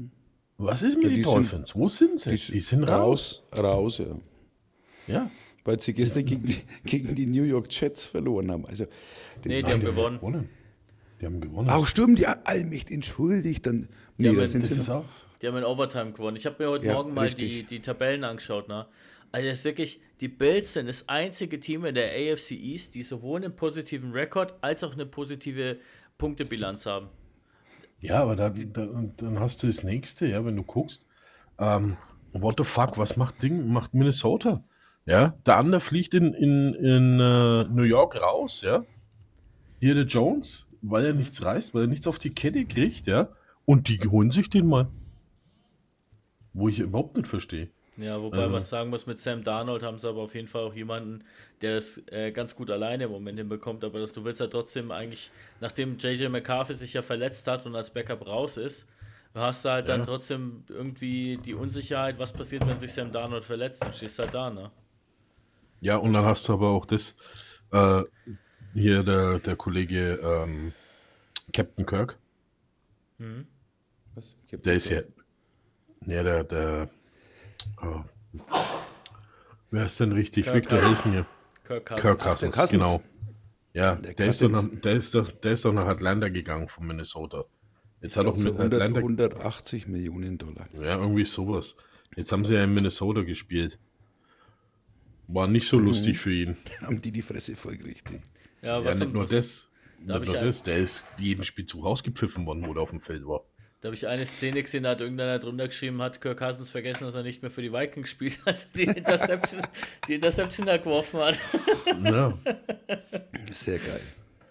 Was ist mit Ja, den die sind- Dolphins? Wo sind sie? Die, sind raus. Raus, raus, ja. Ja. Weil sie gestern gegen die, gegen die New York Jets verloren haben. Also, das Nee, ist- die haben Nein, gewonnen. Die haben gewonnen. Auch stimmt, ja, Allmächt, entschuldigt. Dann, nee, Ja, dann aber sind das sie ist noch, auch. Die haben in Overtime gewonnen. Ich habe mir heute Ja, Morgen mal die, richtig. die Tabellen angeschaut. Ne? Also das ist wirklich, die Bills sind das einzige Team in der A F C East, die sowohl einen positiven Rekord als auch eine positive Punktebilanz haben. Ja, aber dann, dann, dann hast du das nächste, ja, wenn du guckst. Ähm, what the fuck, was macht Ding, macht Minnesota? Ja, der andere fliegt in, in, in äh, New York raus, ja. Hier der Jones, weil er nichts reißt, weil er nichts auf die Kette kriegt, ja. Und die holen sich den mal. Wo ich überhaupt nicht verstehe. Ja, wobei Also- man sagen muss, mit Sam Darnold haben sie aber auf jeden Fall auch jemanden, der das äh, ganz gut alleine im Moment hinbekommt. Aber das, du willst ja trotzdem eigentlich, nachdem J J McCarthy sich ja verletzt hat und als Backup raus ist, hast du halt dann Ja. trotzdem irgendwie die Unsicherheit, was passiert, wenn sich Sam Darnold verletzt. Dann stehst du halt da, ne? Ja, und dann hast du aber auch das, äh, hier der, der Kollege ähm, Captain Kirk, was? Ich hab der das ist ja, ja, der, der, oh. Wer ist denn richtig? Kirk Victor, Cousins. helf mir. Kirk Cousins. Kirk Cousins, Cousins. genau. Ja, Der der, ist doch nach, Cousins. der, ist doch, der ist doch nach Atlanta gegangen von Minnesota. Jetzt hat Für auch mit hundert, Atlanta, hundertachtzig Millionen Dollar. ja, irgendwie sowas. Jetzt haben sie ja in Minnesota gespielt. War nicht so lustig für ihn. Haben die die Fresse vollgekriegt. ey. Ja, Ja, was nicht nur was- das. da hab Nicht ich nur ein- das. Der ist jeden Spielzug rausgepfiffen worden, wo der auf dem Feld war. Da habe ich eine Szene gesehen, da hat irgendeiner drunter geschrieben, hat Kirk Cousins vergessen, dass er nicht mehr für die Vikings spielt, als er die Interception, die Interception da geworfen hat. Ja, Sehr geil.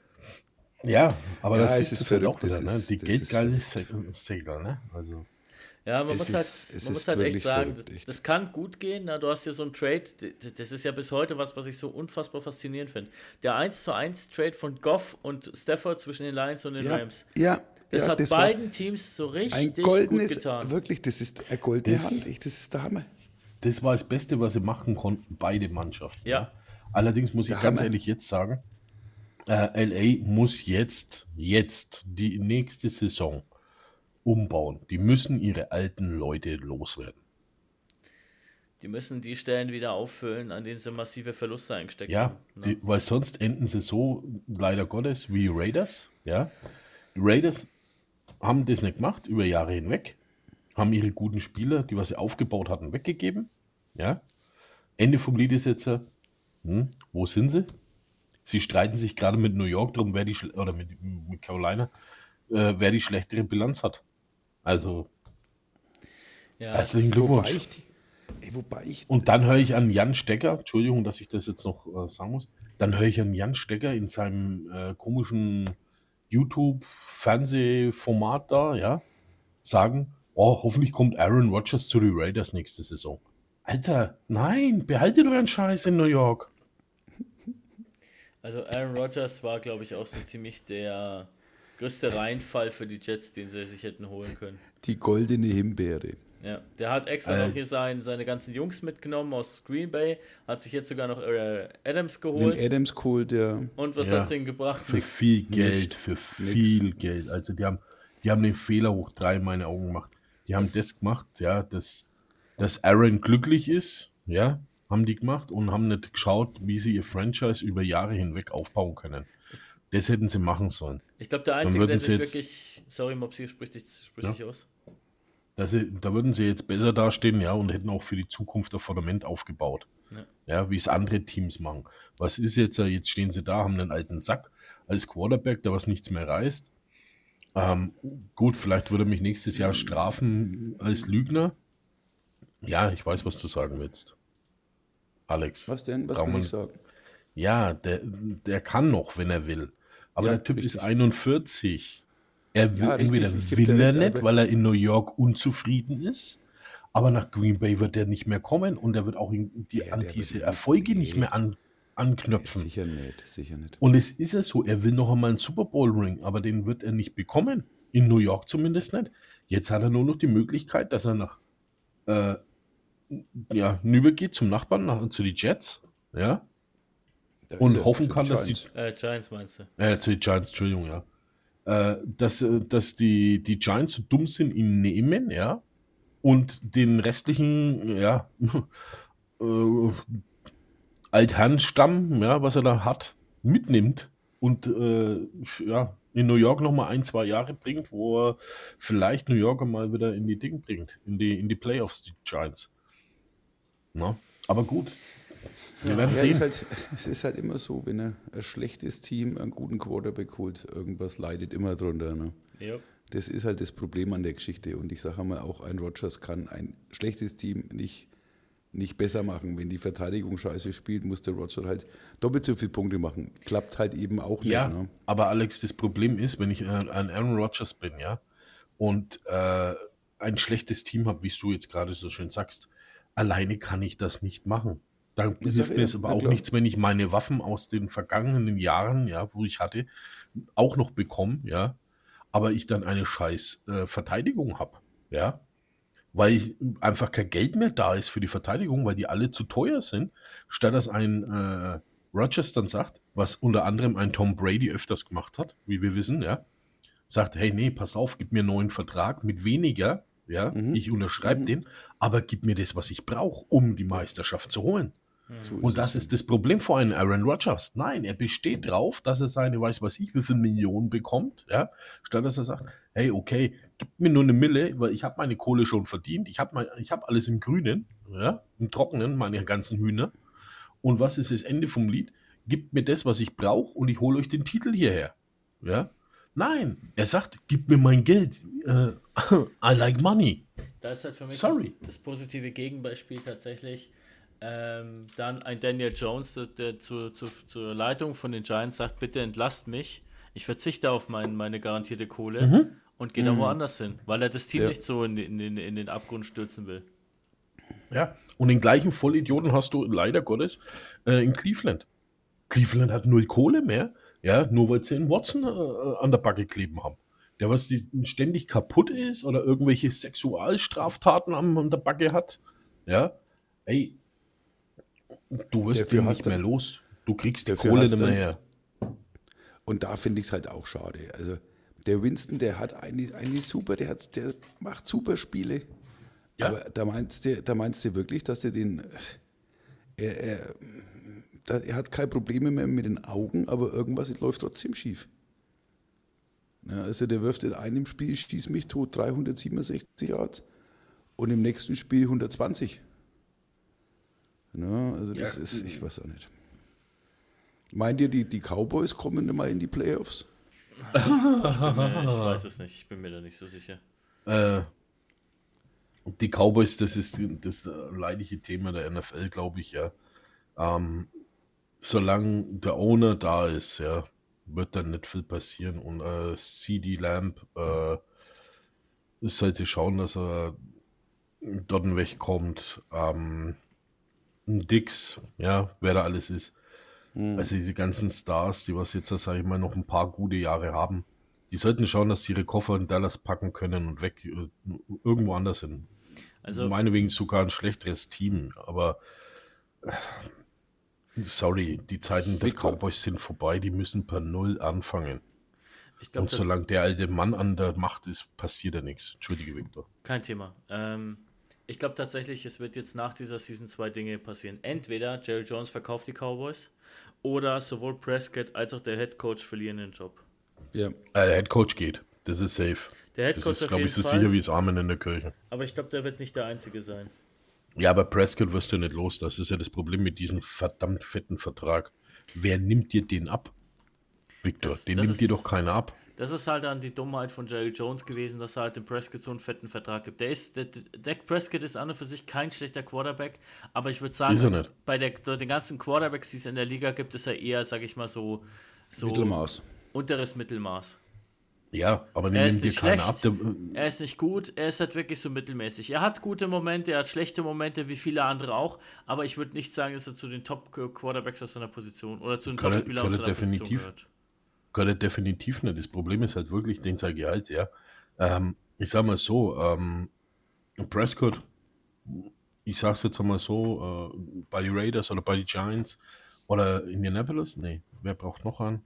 ja aber Ja, das es ist, ist es halt auch verrückt, wieder, das ne? ist- Die das geht ist geil ist Segler, ne? Also, Ja, man Es muss halt, ist, es man muss ist halt echt wirklich sagen, verrückt, das, echt. das kann gut gehen. Na, du hast hier so einen Trade, d- d- das ist ja bis heute was, was ich so unfassbar faszinierend finde. Der eins zu eins Trade von Goff und Stafford zwischen den Lions und den Ja, Rams. ja, Das ja, hat das war beiden Teams so ein richtig gut goldenes, getan. wirklich, das ist eine goldene Das- Hand, echt, das ist der Hammer. Das war das Beste, was sie machen konnten, beide Mannschaften. Ja. Ja. Allerdings muss ich Der ganz Hammer. ehrlich jetzt sagen, äh, L A muss jetzt, jetzt die nächste Saison umbauen. Die müssen ihre alten Leute loswerden. Die müssen die Stellen wieder auffüllen, an denen sie massive Verluste eingesteckt Ja, haben. Ne? die, weil sonst enden sie so, leider Gottes, wie Raiders. Ja, die Raiders haben das nicht gemacht über Jahre hinweg, haben ihre guten Spieler, die was sie aufgebaut hatten, weggegeben. Ja, Ende vom Lied ist jetzt, äh, hm, wo sind sie? Sie streiten sich gerade mit New York drum, wer die schl- oder mit, mit Carolina, äh, wer die schlechtere Bilanz hat. Also Ja, herzlichen es- Wobei Glückwunsch. ich, die- ey, wobei ich, Und dann höre ich an Jan Stecker, Entschuldigung, dass ich das jetzt noch äh, sagen muss, dann höre ich an Jan Stecker in seinem äh, komischen YouTube-Fernsehformat da, ja, sagen, oh, hoffentlich kommt Aaron Rodgers zu den Raiders nächste Saison. Alter, nein, behaltet euren Scheiß in New York. Also Aaron Rodgers war, glaube ich, auch so ziemlich der größte Reinfall für die Jets, den sie sich hätten holen können. die goldene Himbeere. Ja, der hat extra Äh. noch hier sein, seine ganzen Jungs mitgenommen aus Green Bay, hat sich jetzt sogar noch äh, Adams Den geholt. Adams geholt, der, Und was Ja, hat's ihnen gebracht? Für Nix. viel Geld, Nicht. für viel Geld. Also die haben, die haben den Fehler hoch drei in meine Augen gemacht. Die haben Das- das gemacht, ja, dass, dass Aaron glücklich ist, ja, haben die gemacht und haben nicht geschaut, wie sie ihr Franchise über Jahre hinweg aufbauen können. Das hätten sie machen sollen. Ich glaube, der Dann Einzige, der würden sich sie jetzt- wirklich. Sorry, Mopsi, sprich dich, sprich Ja. dich aus. Dass sie, da würden sie jetzt besser dastehen, ja, und hätten auch für die Zukunft ein Fundament aufgebaut. Ja. Ja, wie es andere Teams machen. Was ist jetzt, äh, jetzt stehen sie da, haben einen alten Sack als Quarterback, der was nichts mehr reißt. Ähm, gut, vielleicht würde er mich nächstes Jahr strafen als Lügner. Ja, ich weiß, was du sagen willst. Alex. was denn, was Braucht will man- ich sagen? Ja, der, der kann noch, wenn er will. Aber Ja, der Typ richtig. ist einundvierzig. Er will, Ja, richtig, entweder ich geb will dir er recht, nicht, aber- weil er in New York unzufrieden ist, aber nach Green Bay wird er nicht mehr kommen und er wird auch in die, Der- an der diese wird- Erfolge nee. nicht mehr an, anknüpfen. Sicher nicht, sicher nicht. Und es ist ja so, er will noch einmal einen Super Bowl Ring, aber den wird er nicht bekommen. In New York zumindest nicht. Jetzt hat er nur noch die Möglichkeit, dass er nach äh, ja, hinüber geht zum Nachbarn, nach, zu den Jets, ja, Da und ist er, hoffen zu den kann, dass die Giants. Äh, Giants meinst du? äh, zu den Giants, Entschuldigung, ja. Äh, dass, äh, dass die, die Giants so dumm sind, ihn nehmen, ja, und den restlichen, ja, äh, Altherrenstamm, ja, was er da hat, mitnimmt und äh, ja, in New York nochmal ein, zwei Jahre bringt, wo er vielleicht New Yorker mal wieder in die Ding bringt, in die, in die Playoffs, die Giants. Na, aber gut. Wir werden Ja, sehen. ist halt, es ist halt immer so, wenn er ein schlechtes Team einen guten Quarterback holt, irgendwas leidet immer drunter. Ne? Ja. Das ist halt das Problem an der Geschichte. Und ich sage mal, auch ein Rodgers kann ein schlechtes Team nicht, nicht besser machen. Wenn die Verteidigung scheiße spielt, muss der Rodgers halt doppelt so viele Punkte machen. Klappt halt eben auch nicht. Ja, Ne? aber Alex, das Problem ist, wenn ich äh, ein Aaron Rodgers bin, ja, und äh, ein schlechtes Team habe, wie du jetzt gerade so schön sagst, alleine kann ich das nicht machen. Dann Das hilft sag mir ich, es aber na auch klar. nichts, wenn ich meine Waffen aus den vergangenen Jahren, ja, wo ich hatte, auch noch bekomme, ja, aber ich dann eine scheiß äh, Verteidigung habe, ja, weil ich, einfach kein Geld mehr da ist für die Verteidigung, weil die alle zu teuer sind, statt dass ein äh, Rodgers dann sagt, was unter anderem ein Tom Brady öfters gemacht hat, wie wir wissen, ja, sagt, hey, nee, pass auf, gib mir einen neuen Vertrag mit weniger, ja, Mhm. ich unterschreibe Mhm. den, aber gib mir das, was ich brauche, um die Meisterschaft zu holen. So Und das es. ist das Problem vor einem Aaron Rodgers. Nein, er besteht drauf, dass er seine, weiß was ich, wie viel Millionen bekommt, ja, statt dass er sagt, hey, okay, gib mir nur eine Mille, weil ich habe meine Kohle schon verdient, ich habe ich hab alles im Grünen, ja, im Trockenen, meine ganzen Hühner. Und was ist das Ende vom Lied? Gib mir das, was ich brauche und ich hole euch den Titel hierher. Ja? Nein, er sagt, gib mir mein Geld. Äh, I like money. Da ist halt für mich Sorry. Das, das positive Gegenbeispiel tatsächlich. Ähm, dann ein Daniel Jones, der, der zu, zu, zur Leitung von den Giants sagt, bitte entlasst mich. Ich verzichte auf mein, meine garantierte Kohle. Mhm. Und geht mhm. da woanders hin, weil er das Team Ja. nicht so in, in, in, in den Abgrund stürzen will. Ja, und den gleichen Vollidioten hast du leider Gottes äh, in Cleveland. Cleveland hat null Kohle mehr, ja, nur weil sie einen Watson äh, an der Backe kleben haben. Der, was die, ständig kaputt ist oder irgendwelche Sexualstraftaten an, an der Backe hat. Ja, ey, du wirst Dafür den hast nicht du- mehr los. Du kriegst die dafür Kohle hast nicht du- mehr her. Und da finde ich es halt auch schade. Also der Winston, der hat eigentlich, eigentlich super, der, hat, der macht super Spiele. Ja. Aber da meinst, du, da meinst du wirklich, dass er den... Er, er, da, er hat keine Probleme mehr mit den Augen, aber irgendwas läuft trotzdem schief. Ja, also der wirft in einem Spiel, schießt mich tot, dreihundertsiebenundsechzig Yards und im nächsten Spiel hundertzwanzig. Ja, also das Ja. ist, ich weiß auch nicht. Meint ihr, die, die Cowboys kommen mal in die Playoffs? Ich, bin mir, ich weiß es nicht, ich bin mir da nicht so sicher. Äh, die Cowboys, das ist die- das äh, leidige Thema der N F L, glaube ich, ja. Ähm, solange der Owner da ist, ja, wird dann nicht viel passieren. Und äh, C D Lamb äh, sollte schauen, dass er dort wegkommt. Ähm, Dix, ja, wer da alles ist. Also diese ganzen Stars, die was jetzt, sage ich mal, noch ein paar gute Jahre haben, die sollten schauen, dass sie ihre Koffer in Dallas packen können und weg äh, irgendwo anders hin. Also, Meinetwegen sogar ein schlechteres Team, aber äh, sorry, die Zeiten der Victor. Cowboys sind vorbei, die müssen per Null anfangen. ich glaube, Und solange der alte Mann an der Macht ist, passiert ja nichts. Entschuldige, Victor. kein Thema. Ähm, ich glaube tatsächlich, es wird jetzt nach dieser Season zwei Dinge passieren. Entweder Jerry Jones verkauft die Cowboys oder sowohl Prescott als auch der Head Coach verlieren den Job. Ja. Äh, der Head Coach geht, das ist safe. Der Head Das Coach ist, auf glaube jeden ich, so Fall, sicher wie das Amen in der Kirche. aber ich glaube, der wird nicht der Einzige sein. Ja, aber Prescott wirst du nicht los. Das ist ja das Problem mit diesem verdammt fetten Vertrag. Wer nimmt dir den ab? Victor, Das- den das nimmt dir ist- doch keiner ab. Das ist halt dann die Dummheit von Jerry Jones gewesen, dass er halt dem Prescott so einen fetten Vertrag gibt. Der ist, der, Dak Prescott ist an und für sich kein schlechter Quarterback, aber ich würde sagen, Ist er nicht. bei der, bei den ganzen Quarterbacks, die es in der Liga gibt, ist er eher, sag ich mal, so, so Mittelmaß. unteres Mittelmaß. Ja, aber den Er ist nimmt dir nicht keiner ab. schlecht. Der, Er ist nicht gut, er ist halt wirklich so mittelmäßig. Er hat gute Momente, er hat schlechte Momente, wie viele andere auch, aber ich würde nicht sagen, dass er zu den Top-Quarterbacks aus seiner Position oder zu den Kann er- Top-Spielern kann aus er seiner Position definitiv. gehört. Gehört er definitiv nicht. Das Problem ist halt wirklich den sein Gehalt, ja. Ähm, ich sag mal so, ähm, Prescott, ich sag's jetzt einmal so, äh, bei die Raiders oder bei die Giants oder Indianapolis, nee, wer braucht noch einen?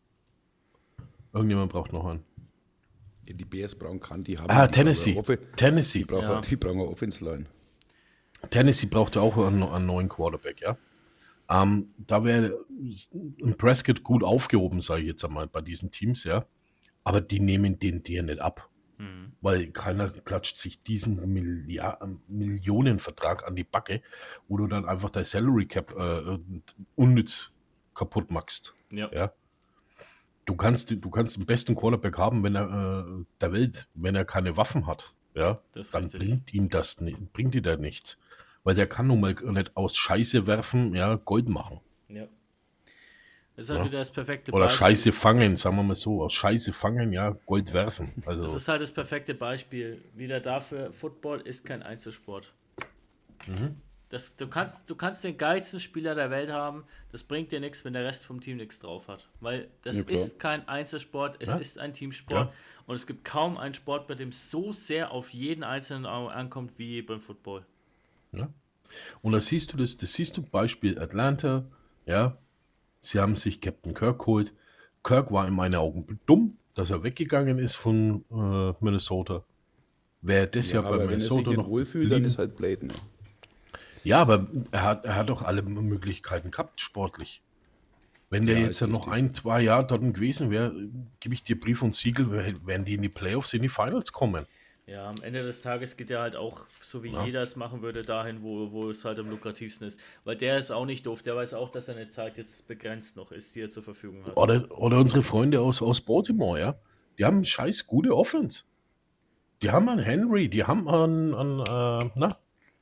Irgendjemand braucht noch einen. Die Bears brauchen kann, die haben Ah, die Tennessee. brauchen eine Offe- Tennessee. Die brauchen, Ja. die brauchen eine Offense-Line. Tennessee braucht ja auch einen, einen neuen Quarterback, ja. Ähm, da wäre ein Prescott gut aufgehoben, sage ich jetzt einmal, bei diesen Teams, ja. Aber die nehmen den dir nicht ab. Mhm. Weil keiner klatscht sich diesen Milliard Millionenvertrag an die Backe, wo du dann einfach dein Salary Cap äh, unnütz kaputt machst. Ja. Ja. Du kannst, du kannst den besten Quarterback haben, wenn er äh, der Welt, wenn er keine Waffen hat. Ja, Das ist dann richtig. bringt ihm das nicht, bringt dir da nichts. Weil der kann nun mal nicht aus Scheiße werfen, ja, Gold machen. Ja. Das ist halt Ja. wieder das perfekte Oder Beispiel. Scheiße fangen, sagen wir mal so. Aus Scheiße fangen, ja, Gold werfen. Das Also, ist halt das perfekte Beispiel. Wieder dafür, Football ist kein Einzelsport. Mhm. Das, du, kannst, du kannst den geilsten Spieler der Welt haben, das bringt dir nichts, wenn der Rest vom Team nichts drauf hat. Weil das Ja, klar. ist kein Einzelsport, es Ja. ist ein Teamsport. Ja. Und es gibt kaum einen Sport, bei dem es so sehr auf jeden Einzelnen au- ankommt wie beim Football. ja. Und da siehst du das, das siehst du Beispiel Atlanta, ja. Sie haben sich Captain Kirk geholt. Kirk war in meinen Augen dumm, dass er weggegangen ist von äh, Minnesota. Wäre das ja, Ja, bei aber wenn er sich Minnesota nicht noch wohlfühlt, dann geblieben. ist halt Blade. Ne? Ja, aber er hat, er hat doch alle Möglichkeiten gehabt, sportlich. Wenn der Ja, jetzt ist ja noch richtig. ein, zwei Jahre dort gewesen wäre, gebe ich dir Brief und Siegel, werden die in die Playoffs, in die Finals kommen. Ja, am Ende des Tages geht er halt auch, so wie Ja. jeder es machen würde, dahin, wo, wo es halt am lukrativsten ist. Weil der ist auch nicht doof, der weiß auch, dass seine Zeit jetzt begrenzt noch ist, die er zur Verfügung hat. Oder, oder unsere Freunde aus, aus Baltimore, ja. Die haben scheiß gute Offense. Die haben einen Henry, die haben einen, einen äh, na,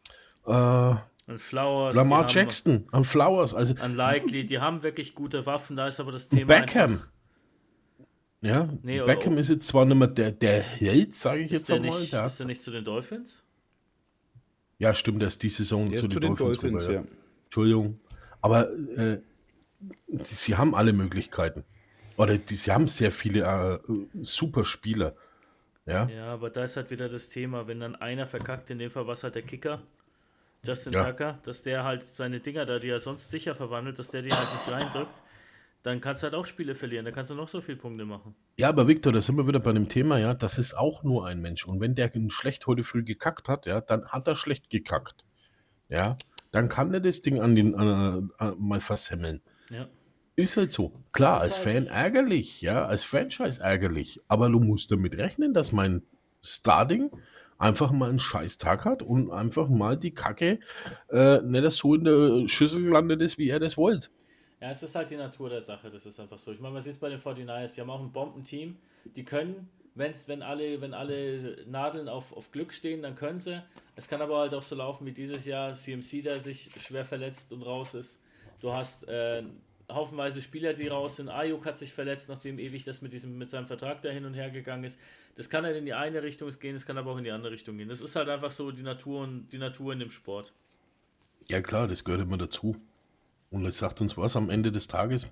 äh, Und Flowers, Lamar die haben, Jackson, an Flowers, also an Likely, die haben wirklich gute Waffen, da ist aber das Thema Beckham. einfach, Ja, Nee, oder, Beckham ist jetzt zwar nicht mehr der, der Held, sage ich ist jetzt der einmal. nicht, Der ist der hat, nicht zu den Dolphins? ja, stimmt, der ist die Saison Der zu ist den zu den Dolphins Dolphins, rüber, ja. ja. Entschuldigung. Aber äh, sie haben alle Möglichkeiten. Oder die, sie haben sehr viele äh, super Spieler. Ja, Ja, aber da ist halt wieder das Thema, wenn dann einer verkackt, in dem Fall was halt der Kicker, Justin Ja. Tucker, dass der halt seine Dinger da, die er sonst sicher verwandelt, dass der die halt nicht reindrückt, dann kannst du halt auch Spiele verlieren, da kannst du noch so viele Punkte machen. ja, aber Victor, da sind wir wieder bei dem Thema, ja, das ist auch nur ein Mensch. Und wenn der schlecht heute früh gekackt hat, ja, dann hat er schlecht gekackt. Ja, dann kann er das Ding an den äh, äh, mal versemmeln. Ja. Ist halt so. Klar, Das ist als halt- Fan ärgerlich, ja, als Franchise ärgerlich. Aber du musst damit rechnen, dass mein Starting einfach mal einen scheiß Tag hat und einfach mal die Kacke äh, nicht so in der Schüssel gelandet ist, wie er das wollte. Ja, es ist halt die Natur der Sache, das ist einfach so. Ich meine, man sieht es bei den forty-niners, die haben auch ein Bombenteam, die können, wenn's, wenn alle, wenn alle Nadeln auf, auf Glück stehen, dann können sie. Es kann aber halt auch so laufen wie dieses Jahr, C M C, der sich schwer verletzt und raus ist. Du hast äh, haufenweise Spieler, die raus sind. Ayuk hat sich verletzt, nachdem ewig das mit, diesem, mit seinem Vertrag da hin und her gegangen ist. Das kann halt in die eine Richtung gehen, das kann aber auch in die andere Richtung gehen. Das ist halt einfach so die Natur und die Natur in dem Sport. Ja klar, das gehört immer dazu. Und es sagt uns was am Ende des Tages.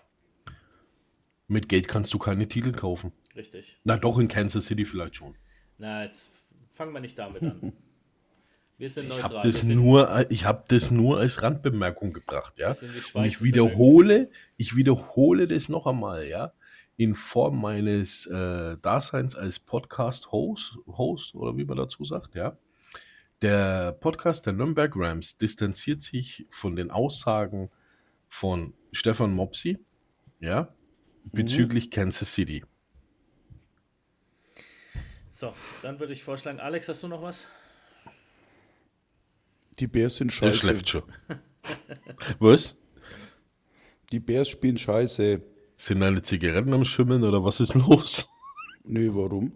Mit Geld kannst du keine Titel kaufen. Richtig. Na doch, in Kansas City vielleicht schon. Na, jetzt fangen wir nicht damit an. Wir sind Ich neutral. habe das, wir sind, nur, ich hab das nur als Randbemerkung gebracht, ja. wir sind die Schweiz Und ich des wiederhole, ich wiederhole das noch einmal, ja. In Form meines äh, Daseins als Podcast-Host, Host, oder wie man dazu sagt, ja. Der Podcast der Nürnberg Rams distanziert sich von den Aussagen von Stefan Mopsi, ja, bezüglich Kansas City. So, dann würde ich vorschlagen, Alex, hast du noch was? Die Bears sind Der scheiße. schläft schon. Was? Die Bears spielen scheiße. Sind deine Zigaretten am Schimmeln oder was ist los? Nö, warum?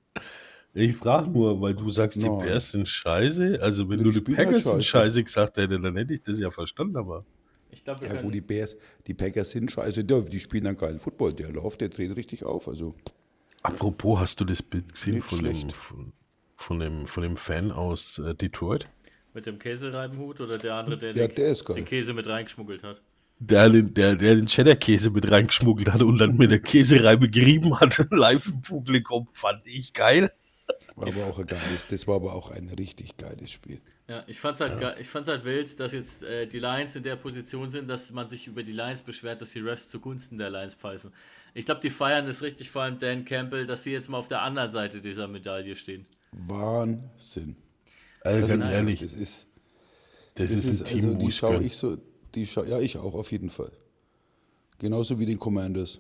Ich frage nur, weil du sagst, die Nein. Bears sind scheiße. Also wenn Die du die spielen halt Packers sind scheiße. scheiße gesagt hätte, dann hätte ich das ja verstanden, aber. Ich glaube, wir Ja, können. wo die Bears, die Packers sind scheiße. Ja, die spielen dann geilen Football. Der läuft, der dreht richtig auf. Also, Apropos, hast du das Bild gesehen Nicht von dem, schlecht. von, von, dem, von dem Fan aus äh, Detroit? Mit dem Käsereibenhut oder der andere, der, Ja, den, der ist geil. den Käse mit reingeschmuggelt hat? Der, den- der, der den Cheddar-Käse mit reingeschmuggelt hat und dann mit der Käsereibe gerieben hat, live im Publikum, fand ich geil. war aber auch ein geiles, das war aber auch ein richtig geiles Spiel. Ja, ich fand's halt, ge- ich fand's halt wild, dass jetzt äh, die Lions in der Position sind, dass man sich über die Lions beschwert, dass die Refs zugunsten der Lions pfeifen. Ich glaube, die feiern das richtig, vor allem Dan Campbell, dass sie jetzt mal auf der anderen Seite dieser Medaille stehen. Wahnsinn. Also ganz nein, ehrlich, Das ist, das, das ist ein ist Team, also, wo die ich schaue gönn. ich so, die schau, ja, ich auch, auf jeden Fall. Genauso wie den Commanders.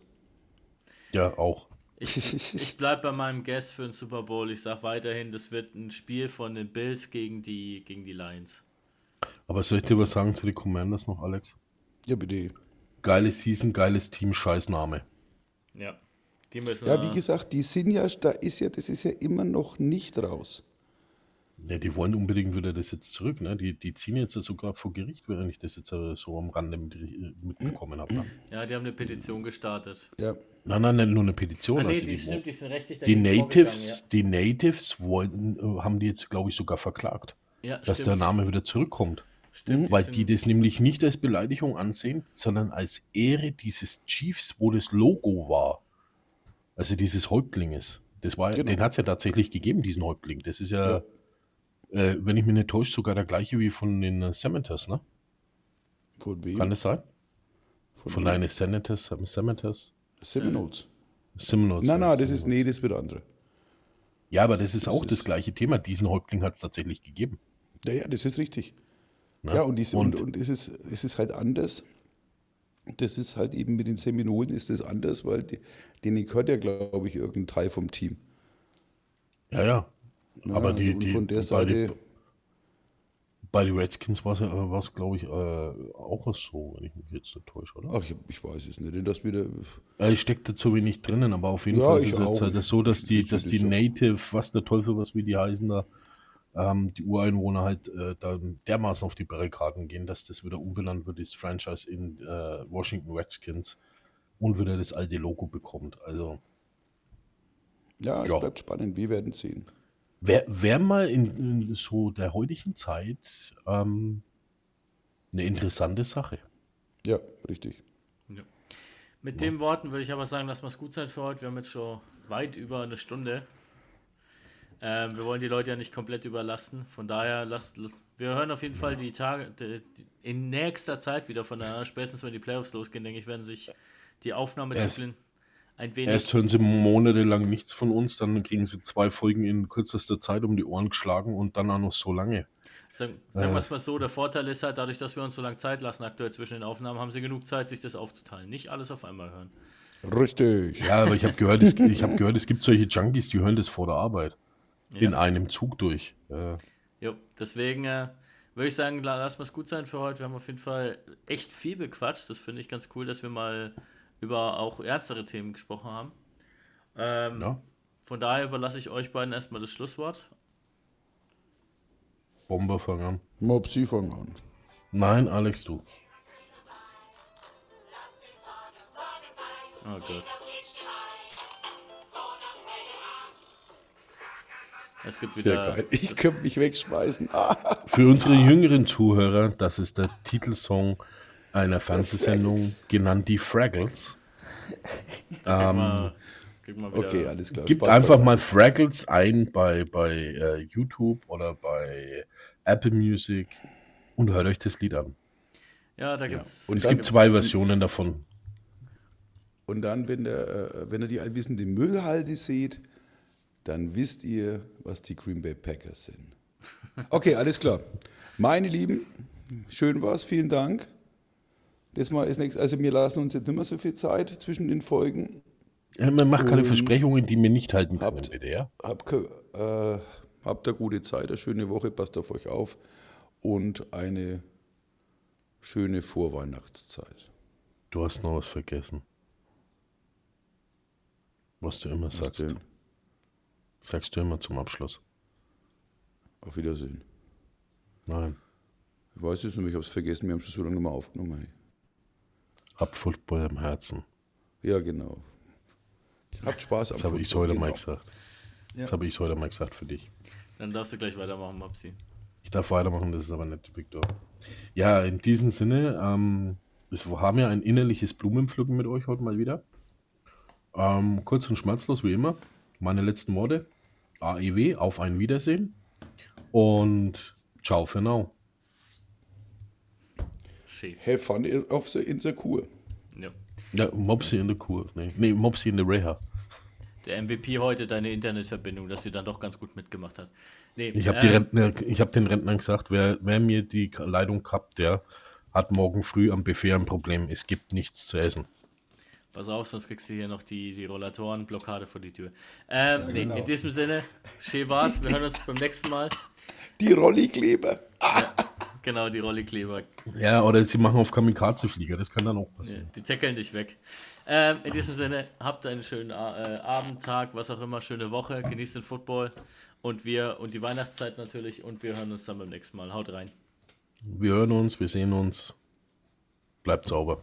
Ja, auch. Ich, ich bleibe bei meinem Guess für den Super Bowl. Ich sage weiterhin, das wird ein Spiel von den Bills gegen die, gegen die Lions. Aber soll ich dir was sagen zu den Commanders noch, Alex? Ja, bitte. Geile Season, geiles Team, Scheißname. Ja, die müssen. Ja, wie äh, gesagt, die sind ja, da ist ja, das ist ja immer noch nicht raus. Ja, die wollen unbedingt wieder das jetzt zurück, ne? Die, die ziehen jetzt sogar vor Gericht, wenn ich das jetzt äh, so am Rande mit, mitbekommen habe. Ne? ja, die haben eine Petition gestartet. Ja, Nein, nein, nicht nur eine Petition. Ah, nee, also die, die, stimmt, die sind rechtlich die dagegen Natives, vorgegangen, die Natives wollen, äh, haben die jetzt, glaube ich, sogar verklagt, Ja, ja dass stimmt. der Name wieder zurückkommt. Stimmt, Weil sind- die das nämlich nicht als Beleidigung ansehen, sondern als Ehre dieses Chiefs, wo das Logo war. Also dieses Häuptlinges. Das war, Genau. Den hat es ja tatsächlich gegeben, diesen Häuptling. Das ist ja, Ja. Äh, wenn ich mich nicht täusche, sogar der gleiche wie von den äh, Senators, ne? von wem? Kann das sein? Von, Von wem? deinen Senators, ähm, Senators? Seminoles. Seminoles. Nein, ja, nein, das ist, Seminoles. nee, das wird andere. Ja, aber das ist das auch ist- das gleiche Thema. Diesen Häuptling hat es tatsächlich gegeben. Ja, ja, das ist richtig. Ne? Ja, und, dies, und, und, und es, ist, es ist halt anders. Das ist halt eben mit den Seminolen ist das anders, weil die, denen gehört ja, glaube ich, irgendein Teil vom Team. ja, ja. Ja, aber die, also und die, von der bei, Seite, die, bei den Redskins war es, glaube ich, äh, auch so, wenn ich mich jetzt nicht täusche, oder? ach, ich, ich weiß es nicht, denn das wieder, Äh, ich stecke da zu wenig drinnen, aber auf jeden Ja, Fall ist ich es jetzt auch. halt so, dass die, Ich- dass das die ist so. Native, was der Teufel, was wie die heißen da, ähm, die Ureinwohner halt äh, da dermaßen auf die Barrikaden gehen, dass das wieder umbenannt wird, das Franchise in äh, Washington Redskins und wieder das alte Logo bekommt. Also Ja, es Ja. bleibt spannend. Wir werden sehen. Wäre wär mal in, in so der heutigen Zeit ähm, eine interessante Sache. Ja, richtig. Ja. Mit den Worten würde ich aber sagen, lass mal es gut sein für heute. Wir haben jetzt schon weit über eine Stunde. Ähm, wir wollen die Leute ja nicht komplett überlasten. Von daher, lasst, wir hören auf jeden Fall die Tage die, die, in nächster Zeit wieder voneinander. Spätestens, wenn die Playoffs losgehen, denke ich, werden sich die Aufnahmezyklen ein wenig... Erst hören sie monatelang nichts von uns, dann kriegen sie zwei Folgen in kürzester Zeit um die Ohren geschlagen und dann auch noch so lange. Sagen, sagen wir es mal so, der Vorteil ist halt, dadurch, dass wir uns so lange Zeit lassen aktuell zwischen den Aufnahmen, haben sie genug Zeit, sich das aufzuteilen. Nicht alles auf einmal hören. Richtig. Ja, aber ich habe gehört, es, ich hab gehört, es gibt solche Junkies, die hören das vor der Arbeit. Ja. In einem Zug durch. Ja. Jo, deswegen äh, würde ich sagen, la- lass mal es gut sein für heute. Wir haben auf jeden Fall echt viel bequatscht. Das finde ich ganz cool, dass wir mal über auch ernstere Themen gesprochen haben. Ähm, Ja. Von daher überlasse ich euch beiden erstmal das Schlusswort. Bomber fangen an. Mopsi, fang an. Nein, Alex, du. Oh Gott. Es gibt Sehr wieder. geil. Ich könnte mich wegschmeißen. Ah, Für unsere jüngeren Zuhörer, das ist der Titelsong einer Fernsehsendung, genannt die Fraggles. Krieg mal, krieg mal wieder, okay, alles klar. Gibt Spaß einfach beiseite. mal Fraggles ein bei, bei äh, YouTube oder bei Apple Music und hört euch das Lied an. Ja, da gibt's. Und Es dann gibt gibt's- zwei Versionen davon. Und dann, wenn, der, äh, wenn ihr die allwissende Müllhalde seht, dann wisst ihr, was die Green Bay Packers sind. Okay, alles klar. Meine Lieben, schön war's, vielen Dank. Das mal ist nichts, also wir lassen uns jetzt nicht mehr so viel Zeit zwischen den Folgen. Ja, man macht keine Und Versprechungen, die wir nicht halten können, habt- bitte, ja? Habt, äh, habt eine gute Zeit, eine schöne Woche, passt auf euch auf und eine schöne Vorweihnachtszeit. Du hast noch was vergessen. Was du immer Was sagst. denn? Sagst du immer zum Abschluss. Auf Wiedersehen. Nein. Ich weiß es nicht, ich habe es vergessen, wir haben schon so lange nicht mehr aufgenommen. Hey. Habt Football im Herzen. Ja, genau. Habt Spaß am Das habe ich Football, heute genau. mal gesagt. Das habe ich heute mal gesagt für dich. Dann darfst du gleich weitermachen, Mopsi. Ich darf weitermachen, das ist aber nicht Victor. Ja, in diesem Sinne, ähm, wir haben ja ein innerliches Blumenpflücken mit euch heute mal wieder. Ähm, kurz und schmerzlos wie immer. Meine letzten Worte. A E W, auf ein Wiedersehen. Und ciao für now. Schön. Have fun auf the, in the Kur. Ja. Ja, Mopsi in der Kur. Nee, nee Mopsi in der Reha. Der M V P heute, deine Internetverbindung, dass sie dann doch ganz gut mitgemacht hat. Nee, Ich habe äh, die Rentner, ich habe den Rentnern gesagt, wer, wer mir die Leitung kappt, der hat morgen früh am Buffet ein Problem. Es gibt nichts zu essen. Pass auf, sonst kriegst du hier noch die, die Rollatorenblockade vor die Tür. Ähm, nee, in diesem Sinne, schön war's. Wir hören uns beim nächsten Mal. Die Rollikleber. Genau, die Rollikleber. Ja, oder sie machen auf Kamikaze-Flieger, das kann dann auch Ja, passieren. die tackeln dich weg. Ähm, in diesem Sinne, habt einen schönen A- äh, Abend, Tag, was auch immer, schöne Woche. Genießt den Football und wir und die Weihnachtszeit natürlich. Und wir hören uns dann beim nächsten Mal. Haut rein. Wir hören uns, wir sehen uns. Bleibt sauber.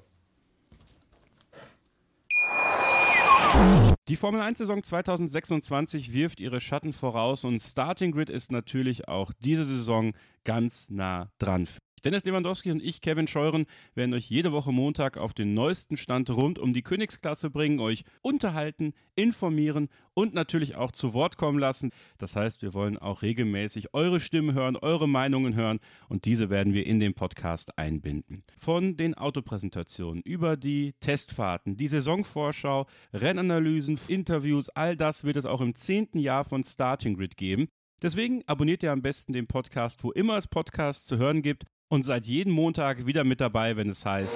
Die Formel eins Saison zwanzig sechsundzwanzig wirft ihre Schatten voraus und Starting Grid ist natürlich auch diese Saison ganz nah dran. Dennis Lewandowski und ich, Kevin Scheuren, werden euch jede Woche Montag auf den neuesten Stand rund um die Königsklasse bringen, euch unterhalten, informieren und natürlich auch zu Wort kommen lassen. Das heißt, wir wollen auch regelmäßig eure Stimmen hören, eure Meinungen hören und diese werden wir in den Podcast einbinden. Von den Autopräsentationen über die Testfahrten, die Saisonvorschau, Rennanalysen, Interviews, all das wird es auch im zehnten Jahr von Starting Grid geben. Deswegen abonniert ihr am besten den Podcast, wo immer es Podcasts zu hören gibt. Und seid jeden Montag wieder mit dabei, wenn es heißt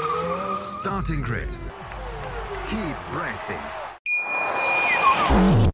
Starting Grid. Keep racing.